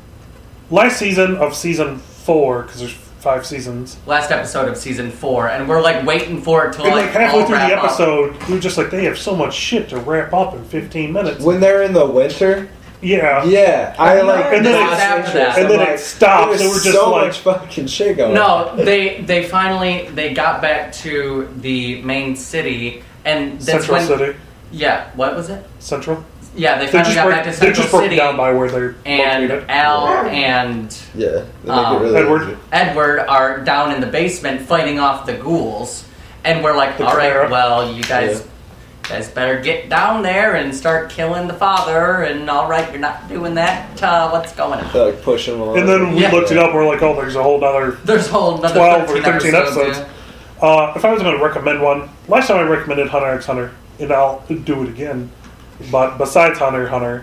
Last season of season four, because there's five seasons. last episode of season four, and we're like waiting for it to And like, like halfway all through the wrap up. episode, we were just like, they have so much shit to wrap up in fifteen minutes. When they're in the winter? Yeah. Yeah. I like And then lost it's after that. interest. And I'm then like, it stops, There's and we're just so like- much fucking shit going No, on. they they finally they got back to the main city, and that's Central when City. yeah, what was it? Central. Yeah, they They finally just got break, back to they're Central just broken City, down by where they're and located. Al and Yeah. They make Um, it really Edward. easy. Edward are down in the basement fighting off the ghouls, and we're like, The all right, Chimera. well, you guys. Guys better get down there and start killing the father. And all right, you're not doing that. Uh, what's going on? They're like pushing them along. And then we Yeah. looked it up, we're like, oh, there's a whole other There's a whole another twelve or thirteen thirteen episodes. yeah. Uh, if I was going to recommend one, last time I recommended Hunter x Hunter, and I'll do it again. But besides Hunter x Hunter,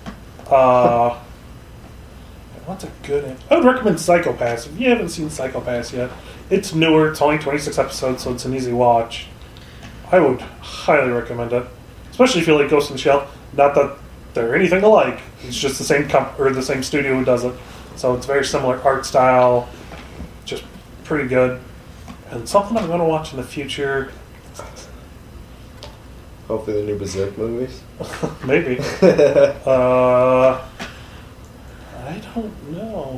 uh, what's a good? I would recommend Psychopaths. If you haven't seen Psychopaths yet, it's newer. It's only twenty-six episodes, so it's an easy watch. I would highly recommend it, especially if you like Ghost in the Shell. Not that they're anything alike. It's just the same comp- or the same studio who does it, so it's very similar art style. Just pretty good. And something I'm going to watch in the future, Hopefully the new Berserk movies. maybe. Uh, I don't know.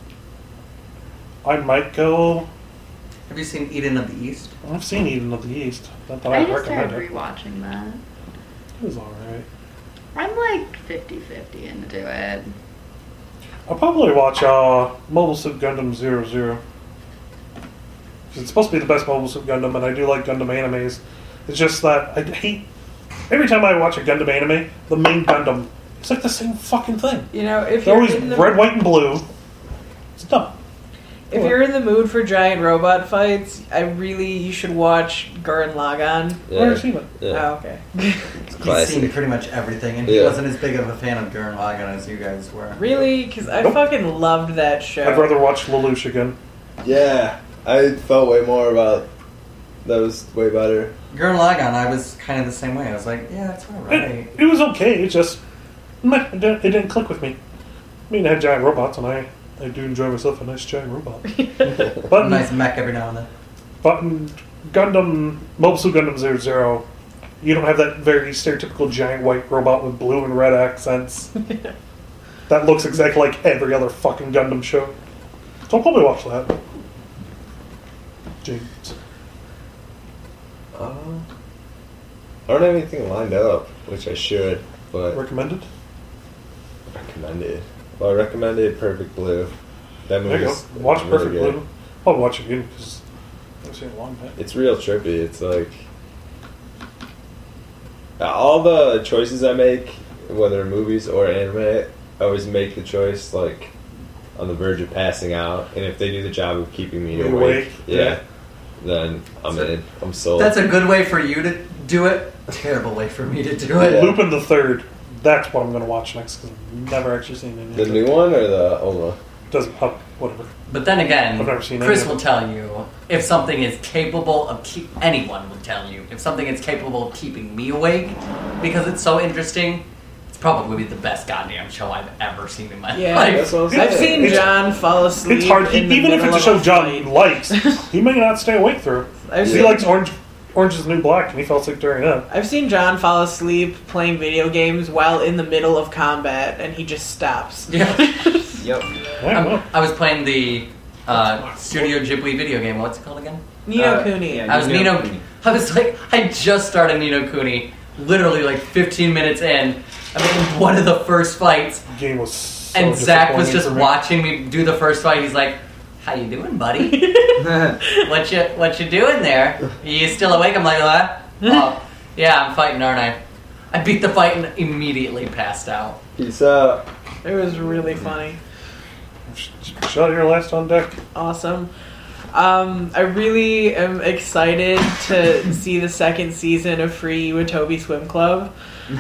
I might go. Have you seen Eden of the East? I've seen Eden of the East. Not that I I'd just recommend started it. rewatching that. It was alright. I'm like fifty-fifty into it. I'll probably watch uh, Mobile Suit Gundam Zero Zero. 'Cause it's supposed to be the best Mobile Suit Gundam, and I do like Gundam animes. It's just that I hate... Every time I watch a Gundam anime, the main Gundam, it's like the same fucking thing. You know, if They're you're always in the red, white, and blue. It's dumb. if you're in the mood for giant robot fights, I really you should watch Gurren Lagann. I've never seen it. Yeah. Oh, okay. It's He's seen classic. pretty much everything, and he Yeah. wasn't as big of a fan of Gurren Lagann as you guys were. Really? Because I Nope. fucking loved that show. I'd rather watch Lelouch again. Yeah, I felt way more about. That was way better. Gurren Lagann, I was kind of the same way. I was like, yeah, it's alright. It, it was okay. It just meh, it didn't, it didn't click with me. I mean, it had giant robots, and I, I do enjoy myself a nice giant robot. But Nice mech every now and then. but in Gundam, Mobile Suit Gundam Zero Zero, you don't have that very stereotypical giant white robot with blue and red accents. That looks exactly like every other fucking Gundam show. So I'll probably watch that. James. Uh, I don't have anything lined up, which I should, but Recommended? recommended. Well, I recommended Perfect Blue. That There you go. movie's Watch really Perfect good. Blue. I'll watch it again because I've seen it a long time. It's real trippy. It's like all the choices I make, whether movies or anime, I always make the choice like on the verge of passing out, and if they do the job of keeping me You're awake, awake, yeah, yeah. then I'm So- in. I'm sold. That's a good way for you to do it. Terrible way for me to do it. Yeah. Lupin the Third. That's what I'm going to watch next because I've never actually seen any. the of new it. one or the old one? Doesn't help. Whatever. But then again, I've never seen any Chris of will it. tell you if something is capable of keep anyone will tell you if something is capable of keeping me awake because it's so interesting. It's probably the best goddamn show I've ever seen in my Yeah. life. That's what I'm saying. I've seen It's- John fall asleep. It's hard. He, in the even if middle it's a of show John fight. likes, he may not stay awake through. I've He seen, likes Orange. Orange is the New Black, and he fell sick during that. I've seen John fall asleep playing video games while in the middle of combat, and he just stops. Yeah. Yep. Yeah, I'm- well, I was playing the uh, Studio Ghibli video game. What's it called again? Nino Uh, Cooney. yeah. I was Ni no Nino. Kuni. I was like, I just started Nino Kuni, literally like fifteen minutes in. I mean, one of the first fights, the game was. So and Zach was disappointing just for me. watching me do the first fight. He's like, "How you doing, buddy? what you what you doing there? You still awake?" I'm like, "What? Oh, yeah, I'm fighting, aren't I?" I beat the fight and immediately passed out. Peace out. It was really funny. Shut your last on deck. Awesome. Um, I really am excited to see the second season of Free Iwatobi Swim Club.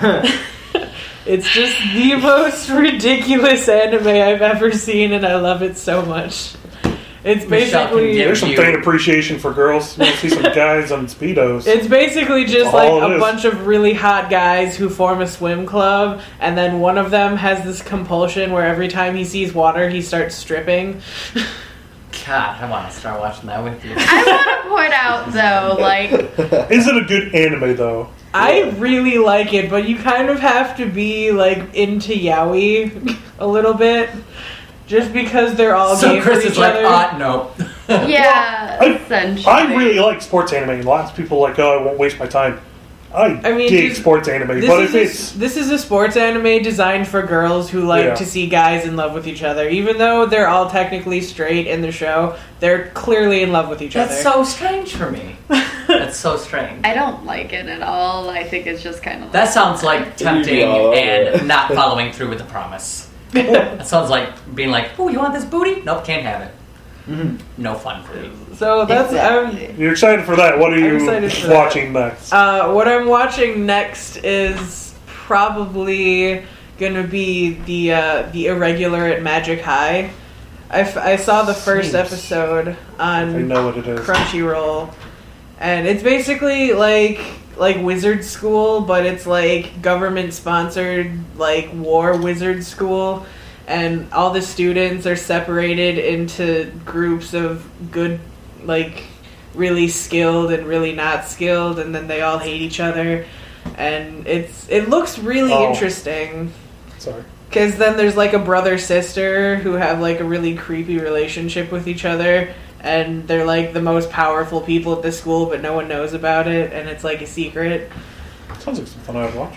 It's just the most ridiculous anime I've ever seen, and I love it so much. It's Michelle can basically give- There's some you- fan appreciation for girls. You want to see some guys on speedos. it's basically just All like it a is. bunch of really hot guys who form a swim club, and then one of them has this compulsion where every time he sees water, he starts stripping. God, I want to start watching that with you. I want to point out though, like Is it a good anime though? I really like it, but you kind of have to be like into yaoi a little bit, just because they're all So gay Chris for is each like, other. ah, no. yeah, I- essentially. I really like sports anime. Lots of people are like, oh, I won't waste my time. I, I mean, dig just- sports anime, This but is if a, it's this is a sports anime designed for girls who like Yeah. to see guys in love with each other. Even though they're all technically straight in the show, they're clearly in love with each That's other. so strange for me. That's so strange. I don't like it at all. I think it's just kind of That sounds like tempting all over and it. not following through with the promise. That sounds like being like, oh, you want this booty? Nope, can't have it. No fun for me. So that's um, Exactly. you're excited for that. What are I'm you excited for that. watching next? Uh, what I'm watching next is probably gonna be the uh, the irregular at Magic High. I, f- I saw the first Seems- episode I on know what it is. Crunchyroll, and it's basically like like wizard school, but it's like government sponsored like war wizard school, and all the students are separated into groups of good, like really skilled and really not skilled, and then they all hate each other, and it's it looks really Oh. interesting. Sorry. Because then there's like a brother sister who have like a really creepy relationship with each other, and they're like the most powerful people at the school, but no one knows about it, and it's like a secret. Sounds like some fun I would watch.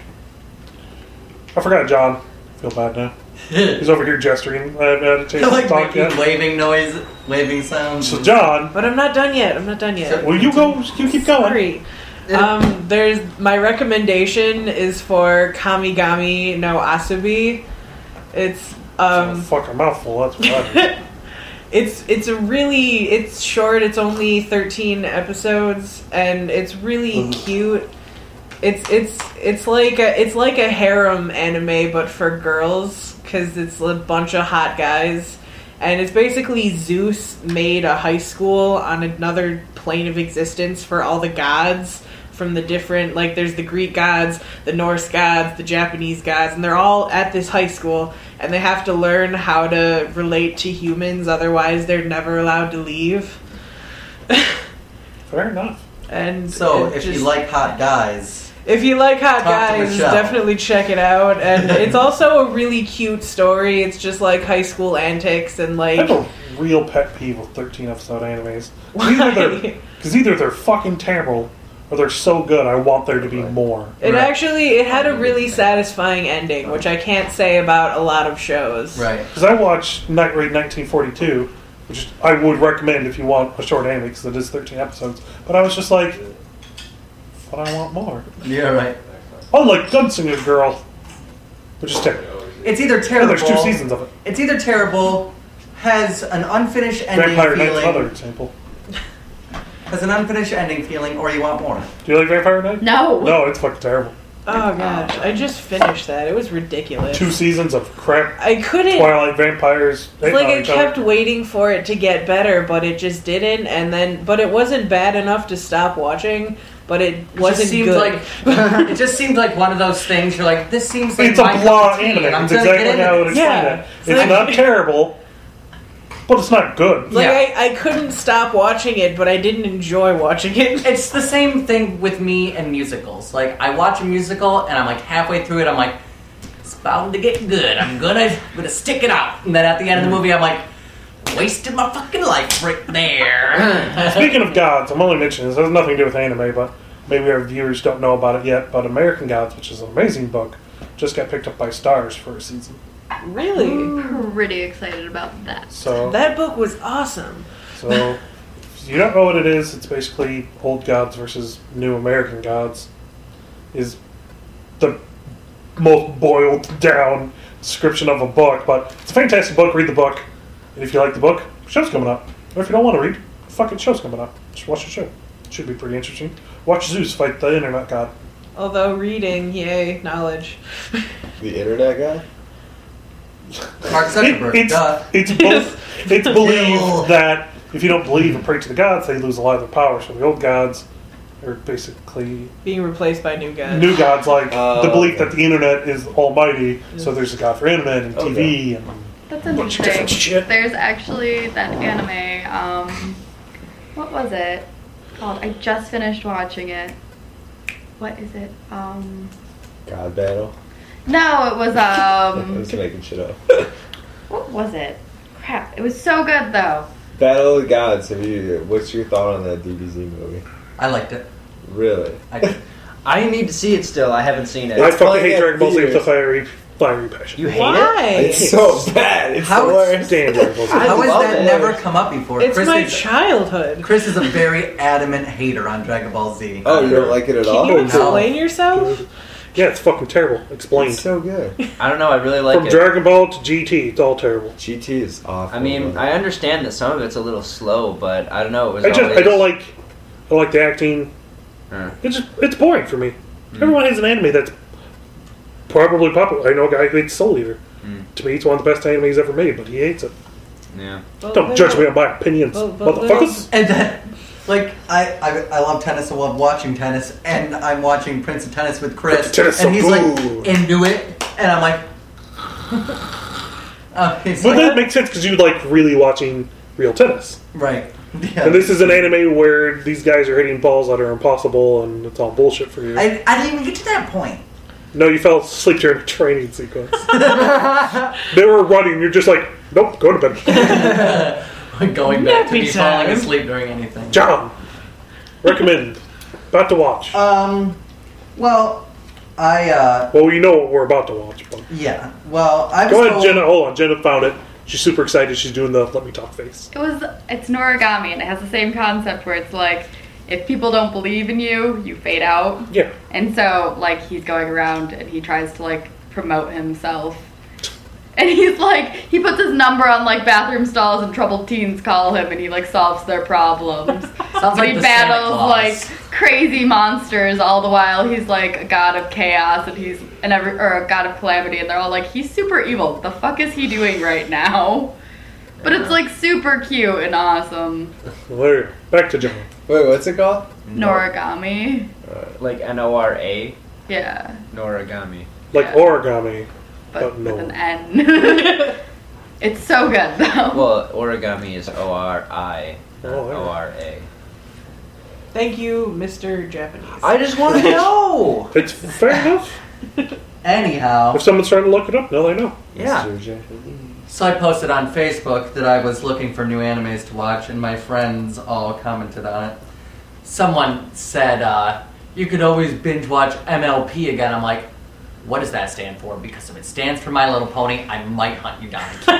I forgot John. I feel bad now. He's over here gesturing. I haven't had a chance to like talk making yet. waving noise, waving sounds. So John, But I'm not done yet. I'm not done yet. will you go? You keep going. Sorry. Um, there's my recommendation is for Kamigami no Asobi. It's Oh, um, fuck a mouthful. That's what I It's it's a really it's short. It's only thirteen episodes, and it's really Ugh. cute. It's it's it's like a it's like a harem anime, but for girls, because it's a bunch of hot guys, And it's basically Zeus made a high school on another plane of existence for all the gods from the different, like there's the Greek gods, the Norse gods, the Japanese gods, and they're all at this high school, and they have to learn how to relate to humans, otherwise they're never allowed to leave. Fair enough. And So, it if just- you like hot guys, If you like hot Talk to guys, Michelle. definitely check it out. And it's also a really cute story. It's just like high school antics and I have like. a real pet peeve with thirteen episode animes. Because either, 'cause either they're fucking terrible or they're so good I want there to be more. It Right. actually it had a really satisfying ending, which I can't say about a lot of shows. right? Because I watched Night Raid nineteen forty-two, which I would recommend if you want a short anime because it is thirteen episodes. But I was just like, but I want more. Yeah, right. Unlike Gunslinger Girl, which is terrible. It's either And terrible. there's two seasons of it. It's either terrible, has an unfinished ending Vampire Knight's feeling, another example. has an unfinished ending feeling, or you want more. Do you like Vampire Knight? No. No, it's fucking terrible. Oh gosh, I just finished that. It was ridiculous. Two seasons of crap. I couldn't. Twilight vampires. It's like I each other. kept waiting for it to get better, but it just didn't. And then, but it wasn't bad enough to stop watching. But it It wasn't just seemed good. like it just seemed like one of those things. You're like, this seems like It's a my blah cup of tea, anime. and I'm It's gonna exactly get into how I would this. explain Yeah. it. It's It's like- not terrible, but it's not good. Like Yeah. I, I couldn't stop watching it, but I didn't enjoy watching it. It's the same thing with me and musicals. Like, I watch a musical, and I'm like halfway through it, I'm like, it's bound to get good. I'm gonna, I'm gonna stick it out. And then at the end of the movie, I'm like, wasted my fucking life right there. Speaking of gods, I'm only mentioning this. It has nothing to do with anime, but maybe our viewers don't know about it yet. But American Gods, which is an amazing book, just got picked up by Stars for a season. Really, Pretty excited about that. So, that book was awesome. so if you don't know what it is, it's basically old gods versus new American gods. Is the most boiled down description of a book, but it's a fantastic book. Read the book, and if you like the book, show's coming up. Or if you don't want to read, fucking show's coming up. Just watch the show. It should be pretty interesting. Watch Zeus fight the internet god. Although reading, yay, knowledge. The internet guy? Mark Zuckerberg, It- it's, duh. it's, both, it's Ew. believed that if you don't believe and pray to the gods, they lose a lot of their power. So the old gods are basically Being replaced by new guys. new gods, like Oh, the belief okay. that the internet is almighty. So there's a god for internet and T V and That's bunch of different interesting. shit. There's actually that anime. Um, what was it called? I just finished watching it. What is it? Um, God battle? no, it was I um. was making shit up. What was it? Crap! It was so good though. Battle of the Gods. Have you? What's your thought on that D B Z movie? I liked it. Really? I did. I need to see it still. I haven't seen it. I It's fucking playing hate at Dragon Ball Z with the theaters. fiery, fiery passion. You hate Why? It's so bad. It's How the worst. Damn Dragon Ball Z. I How has love that it. never come up before? It's Chris my is, childhood. Chris is a very adamant hater on Dragon Ball Z. Oh, you don't like it at Can all? you no. explain yourself? Yeah, it's fucking terrible. Explained. It's so good. it. I don't know. I really like From it. Dragon Ball to G T, it's all terrible. G T is awful. I mean, but- I understand that some of it's a little slow, but I don't know. It was I just always, I don't like I don't like the acting. Uh, It's just it's boring for me. Everyone has an anime that's probably popular. I know a guy who hates Soul Eater. Mm. To me, it's one of the best animes ever made, but he hates it. yeah. Don't judge me on my opinions, But- but motherfuckers. And then, like, I, I I love tennis. I love watching tennis, and I'm watching Prince of Tennis with Chris, Prince of Tennis, and he's so like good. into it, and I'm like, uh, he's But like, that makes sense because you like really watching real tennis. right. Yeah. And this is an anime where these guys are hitting balls that are impossible, and it's all bullshit for you. I, I didn't even get to that point. No, you fell asleep during a training sequence. They were running. You're just like, nope, go to bed. Going back to Nappy me falling time. asleep during anything. John, recommend. About to watch. Um, well, I uh, Well, you know what we're about to watch. But yeah. Well, I was go ahead, told- Jenna. Hold on, Jenna found it. She's super excited. She's doing the let me talk face. It was. It's an origami, and it has the same concept where it's like, if people don't believe in you, you fade out. Yeah. And so, like, he's going around and he tries to, like, promote himself. And he's like, he puts his number on, like, bathroom stalls and troubled teens call him and he, like, solves their problems. Sounds But like he the Santa battles, Claus. like, crazy monsters all the while. He's, like, a god of chaos and he's, and every, or a god of calamity. And they're all like, he's super evil. What the fuck is he doing right now? But it's like super cute and awesome. There, back to John. Wait, what's it called? Noragami. Like N O R A, Yeah. Noragami. Like Yeah. origami. But Oh, no. with an N. It's so good though. Well, origami is O R I, not Oh, alright. O R A. Thank you, Mister Japanese. I just want to know. It's fair enough. Anyhow, If someone's trying to look it up, now they know. Yeah. Mister Japanese. so I posted on Facebook that I was looking for new animes to watch, and my friends all commented on it. Someone said, uh, you could always binge watch M L P again. I'm like, what does that stand for? Because if it stands for My Little Pony, I might hunt you down and kill you.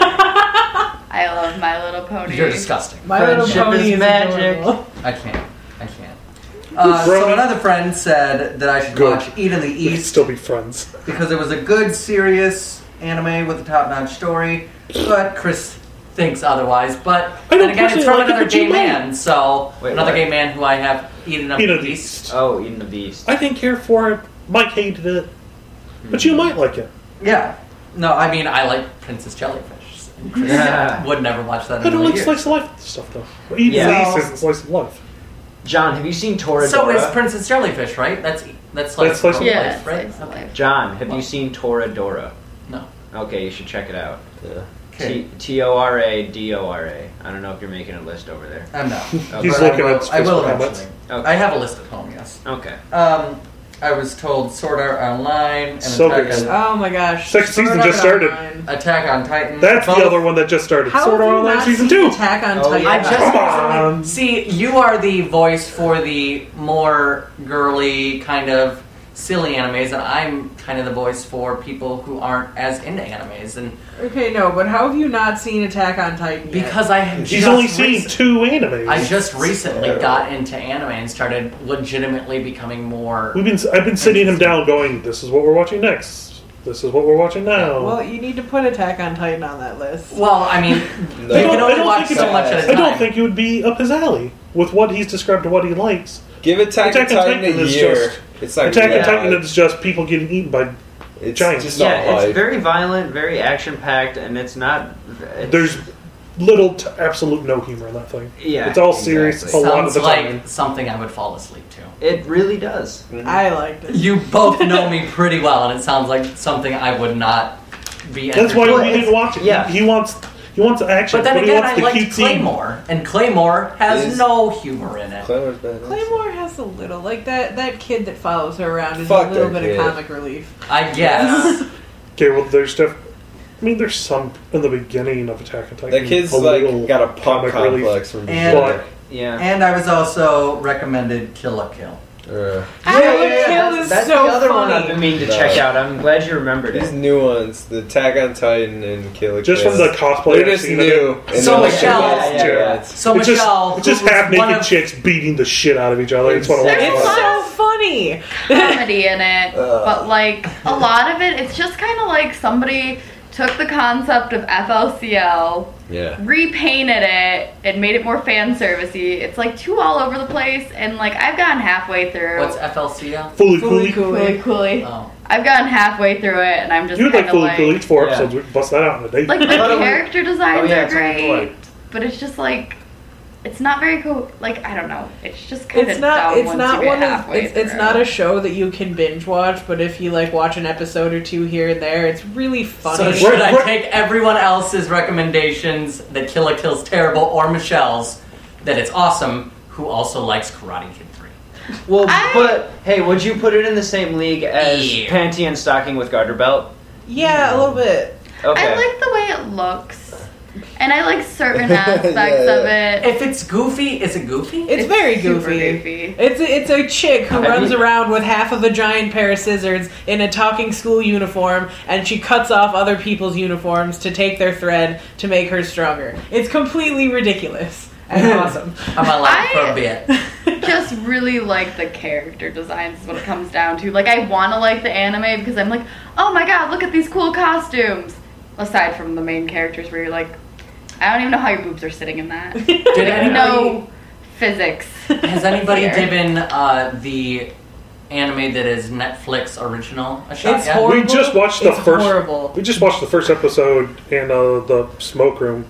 I love My Little Pony. You're disgusting. My Little Friendship Pony is is magic. adorable. I can't. I can't. Uh, so another friend said that I should Good. watch Eat in the We can East still be friends. because it was a good, serious anime with a top-notch story. But Chris thinks otherwise. But I don't then again, it's personally from like it, another but you gay might. man. So Wait, another what? gay man who I have eaten up Eat the in the East. East. Oh, Eating the Beast. I think here for it. Mike hated it. But you might like it. Yeah. No, I mean I like Princess Jellyfish. And Chris Yeah. would never watch that I in a don't million like years. slice of life stuff, though. Eat Yeah. in the East isn't slice of life. John, have you seen Toradora? So is Princess Jellyfish, right? That's that's That's like slice of Yeah, life, right? slice of life. John, have you seen Toradora? No. Okay, you should check it out. Yeah. Okay. T T O R A D O R A. I don't know if you're making a list over there. I'm not. Okay. He's But I looking will- at his I will Facebook comments. eventually. Okay. I have a list at home, yes. Okay. Um, I was told Sword Art Online and So Attack, good. on, Oh my gosh. Second season Sword Art just started. Online. Attack on Titan. That's both- the other one that just started. How Sword have Art you Online not Season seen two. Attack on Oh, Titan? yeah. I just Come recently- on. see you are the voice for the more girly kind of silly animes, and I'm kind of the voice for people who aren't as into animes. And Okay, no, but how have you not seen Attack on Titan yet? because I have He's just only seen recent- two animes. I just recently Yeah. got into anime and started legitimately becoming more. We've been. I've been sitting him down, going, "This is what we're watching next. This is what we're watching now." Well, you need to put Attack on Titan on that list. Well, I mean, No. you I can don't- I only don't watch think it's- so much at a I time. don't think it would be up his alley with what he's described to what he likes. Give Attack, Attack on on Titan Titan a is year. just- it's not Attack gonna on be Titan bad. is just people getting eaten by. It's giants. just not yeah, life. it's very violent, very action packed, and it's not. It's, There's little to absolute no humor in that thing. yeah, It's all serious exactly. a lot of Sounds the like time. something I would fall asleep to. It really does. I liked it. You both know me pretty well, and it sounds like something I would not be. That's why entertained we with. didn't watch it. yeah. He, he wants. He wants action, But then but he again, wants I the liked cutesy. Claymore, and Claymore has Is- no humor in it. Claymore's badass. Claymore has a little, like that that kid that follows her around is Fuck a little that bit kid. of comic relief. I guess. Okay, well, there's stuff. I mean, there's some in the beginning of Attack on Titan. That kid's a little like got a punk comic relief. complex from And- before. Yeah. And I was also recommended Kill la Kill. Uh, Yeah, yeah, Kill yeah, is that's, that's so the other one funny. I've been meaning to No. check out. I'm glad you remembered these it. new ones, the Attack on Titan and Kill la Just Kill. from the cosplay They're I've just seen of new. it. and So they're like- Michelle- Yeah, yeah, yeah. It's- So it's Michelle, just, it's just who was half one naked of- chicks beating the shit out of each other. It's what I want to There's It's watch. lots- so funny. comedy in it, Ugh. but like a lot of it, it's just kind of like somebody took the concept of F L C L, Yeah. repainted it, and made it more fan servicey. It's like too all over the place, and like I've gotten halfway through. What's F L C L? Fully Fully Cooley. cool. Fully Cooley. Oh. I've gotten halfway through it, and I'm just You would kind like of Fully like, Cooley. It's four Yeah. episodes. We can bust that out in a day. like the thought it was- character designs Oh, yeah, are it's only four. great, but it's just like it's not very cool. Like I don't know, it's just kind It's of not. dumb It's once not you get one of. halfway It's, it's through. not a show that you can binge watch. But if you like watch an episode or two here and there, it's really funny. So should I Right, right. take everyone else's recommendations that Kill la Kill's terrible, or Michelle's that it's awesome, who also likes Karate Kid three? Well, I- but hey, would you put it in the same league as Yeah. Panty and Stocking with Garter Belt? yeah, a little bit. Okay. I like the way it looks, and I like certain aspects Yeah, of yeah. it. If it's goofy, is it goofy? It's, It's very super goofy. goofy. It's a, it's a chick who Have runs you- around with half of a giant pair of scissors in a talking school uniform, and she cuts off other people's uniforms to take their thread to make her stronger. It's completely ridiculous and awesome. I'm allowed for I- a bit. Just really like the character designs is what it comes down to. Like I want to like the anime because I'm like, oh my god, look at these cool costumes. Aside from the main characters, where you're like, I don't even know how your boobs are sitting in that. Did anybody, No physics. has anybody here. given uh, the anime that is Netflix original a shot It's yet? horrible. We just watched the It's first. horrible. We just watched the first episode in uh, the smoke room.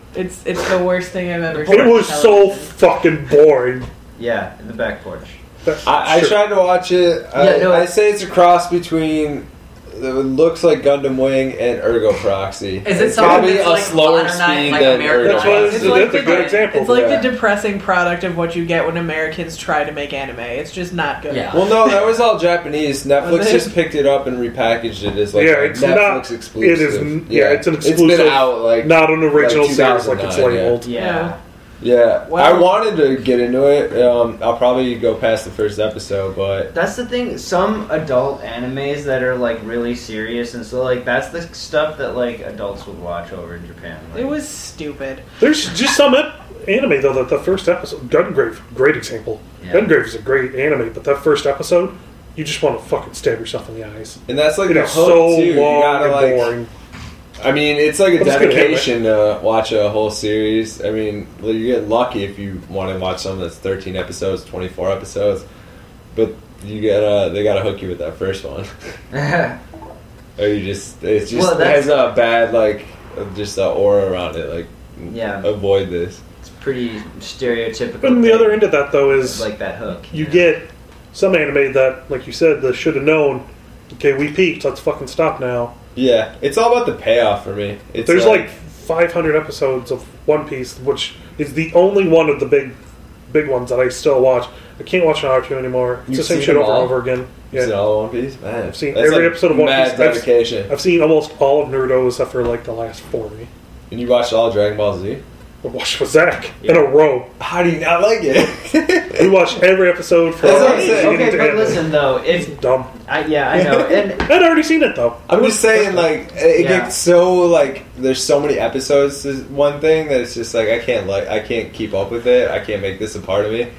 It's it's the worst thing I've ever It seen. was so fucking boring. Yeah, in the back porch. I, I Sure. tried to watch it. I, Yeah, no, I say it's a cross between. It looks like Gundam Wing and Ergo Proxy. Is it It's something probably that's a like slower modernized, speed like than American Ergo That's why Proxy. it's, that's a good example. It's like Yeah. the depressing product of what you get when Americans try to make anime. It's just not good. Yeah. Well, no, that was all Japanese. Netflix Was it? just picked it up and repackaged it as like Yeah, a it's Netflix not- exclusive. it is- yeah, it's an It's exclusive, been out like Not an original Like series like it's two thousand nine, yeah. labeled. Yeah. yeah. Well- I wanted to get into it. Um, I'll probably go past the first episode, but That's the thing. Some adult animes that are like really serious, and so like that's the stuff that like adults would watch over in Japan. Like, It was stupid. There's just some ep- anime though that the first episode, Gungrave, great example. Yeah. Gungrave is a great anime, but that first episode, you just want to fucking stab yourself in the eyes. and that's like It the is hook so too. You long gotta and like. boring. I mean, it's like a But it's good dedication to watch a whole series. I mean, well, you get lucky if you want to watch something that's thirteen episodes, twenty-four episodes, but you gotta they gotta hook you with that first one, or you just it's just Well, it that's- has a bad like just a aura around it. Like, Yeah. avoid this. it's pretty stereotypical. But on the thing. other end of that though is like that hook. you know? get some anime that, like you said, that should have known. Okay, we peaked. Let's fucking stop now. Yeah, it's all about the payoff for me. It's There's like five hundred episodes of One Piece, which is the only one of the big, big ones that I still watch. I can't watch Naruto anymore. It's You've the same seen shit them over and all? over again. Is it Yeah, all One Piece? Man, I've seen that's every like episode of One mad Piece. I've- dedication. I've seen almost all of Naruto except for like the last forty. And you watched all Dragon Ball Z? I watched with Zach in Yeah. a row. How do you not like it? We watched every episode from That's what I'm saying. beginning Okay, to but end. listen though, It's if dumb. I, yeah, I know, and I'd already seen it though. I'm just saying, like, it Yeah. gets so, like, there's so many episodes to one thing that it's just, like, I can't, like, I can't keep up with it. I can't make this a part of me.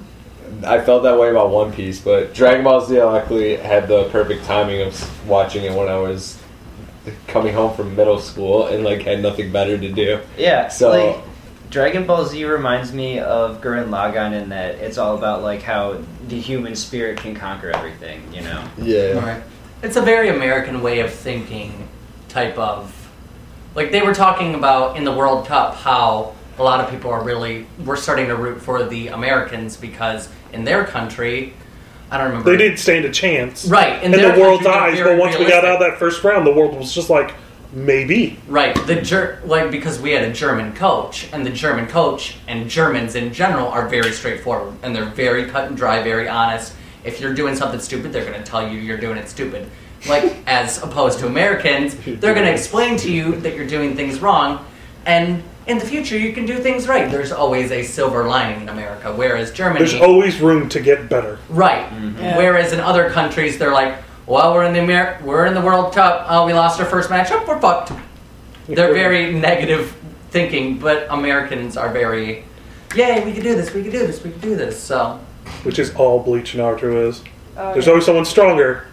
I felt that way about One Piece, but Dragon Ball Z, I luckily had the perfect timing of watching it when I was coming home from middle school and, like, had nothing better to do. yeah, So- like Dragon Ball Z reminds me of Gurren Lagann in that it's all about like how the human spirit can conquer everything. You know. Yeah. Right. It's a very American way of thinking, type of. Like they were talking about in the World Cup how a lot of people are really we're starting to root for the Americans because in their country, I don't remember. They didn't stand a chance. Right, in In their the world's country, they're eyes, very but once we got realistic. out of that first round, the world was just like, maybe. Right, the ger- like because we had a German coach, and the German coach and Germans in general are very straightforward, and they're very cut and dry, very honest. If you're doing something stupid, they're going to tell you you're doing it stupid. Like as opposed to Americans, they're going to explain to you that you're doing things wrong, and in the future you can do things right. There's always a silver lining in America, whereas Germany, There's always room to get better. right. Yeah. Whereas in other countries, they're like, well, we're in the Amer- we're in the World Cup. Oh, we lost our first match. Oh, we're fucked. They're very negative thinking, but Americans are very, yay, we can do this, we can do this, we can do this. So, Which is all Bleach Naruto is. Oh, There's yeah. always someone stronger,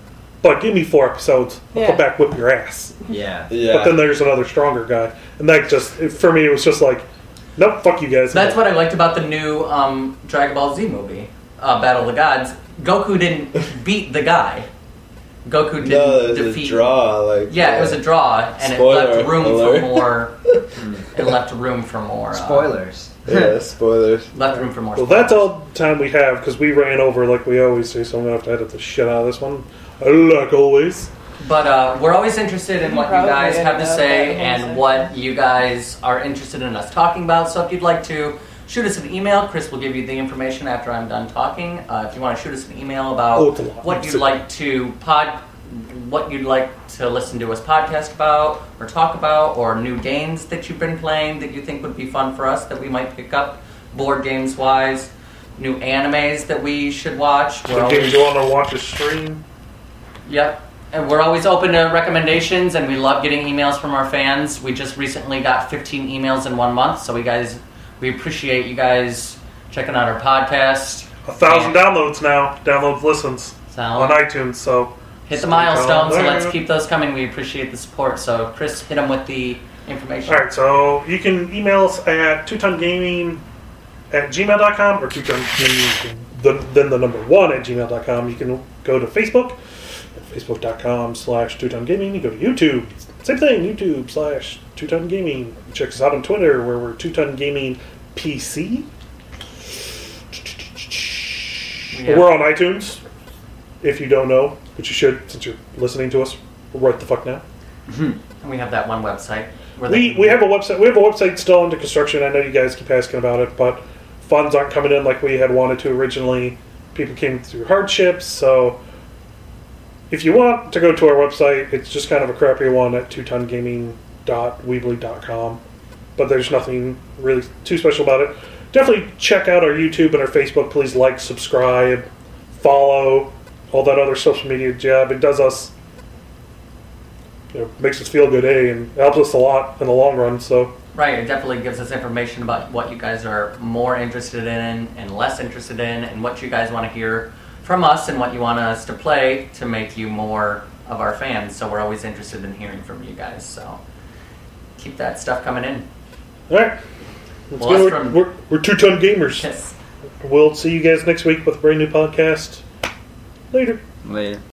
but give me four episodes. I'll Yeah. come back, whip your ass. Yeah. Yeah. But then there's another stronger guy. And that just, it, for me, it was just like, nope, fuck you guys. that's what I liked about the new um, Dragon Ball Z movie, uh, Battle of the Gods. Goku didn't beat the guy. Goku didn't no, it was defeat. a draw. Like, Yeah, it was a draw, and Spoiler it left room alert. for more. It left room for more. Uh, Spoilers. Yeah, spoilers. Left room for more. Well, that's spoilers. all the time we have, because we ran over like we always do, so I'm going to have to edit the shit out of this one. Like always. But uh, we're always interested in what you Probably guys have to end up say at and one what you guys are interested in us talking about. So if you'd like to shoot us an email, Chris will give you the information after I'm done talking. Uh, if you want to shoot us an email about Oh, it's a lot. what you'd like to pod, what you'd like to listen to us podcast about or talk about, or new games that you've been playing that you think would be fun for us that we might pick up, board games wise, new animes that we should watch. We're So always- if you want to watch a stream, Yep. And we're always open to recommendations, and we love getting emails from our fans. We just recently got fifteen emails in one month, so we guys, we appreciate you guys checking out our podcast. a thousand Yeah. downloads now, downloads, listens So on iTunes, so hit the milestone, so There. let's keep those coming. We appreciate the support. So Chris, hit them with the information. Alright, so you can email us at two ton gaming at gmail dot com or two ton gaming, the, then the number one at gmail dot com. You can go to Facebook at facebook dot com slash two ton gaming. You go to YouTube, same thing, YouTube slash Two Ton Gaming. Check us out on Twitter, where we're Two Ton Gaming P C. Yeah. We're on iTunes. If you don't know, which you should, since you're listening to us right the fuck now. And we have that one website. Where We they- we have a website. We have a website still under construction. I know you guys keep asking about it, but funds aren't coming in like we had wanted to originally. People came through hardships, so if you want to go to our website, it's just kind of a crappy one at two ton gaming dot weebly dot com. But there's nothing really too special about it. Definitely check out our YouTube and our Facebook. Please like, subscribe, follow, all that other social media jab. It does us, you know, makes us feel good, eh? And helps us a lot in the long run. So Right, it definitely gives us information about what you guys are more interested in and less interested in, and what you guys want to hear from us and what you want us to play to make you more of our fans. So we're always interested in hearing from you guys. So keep that stuff coming in. all right, let's Well, go. that's We're, from- we're, we're two ton gamers. Yes. We'll see you guys next week with a brand new podcast. Later. Later.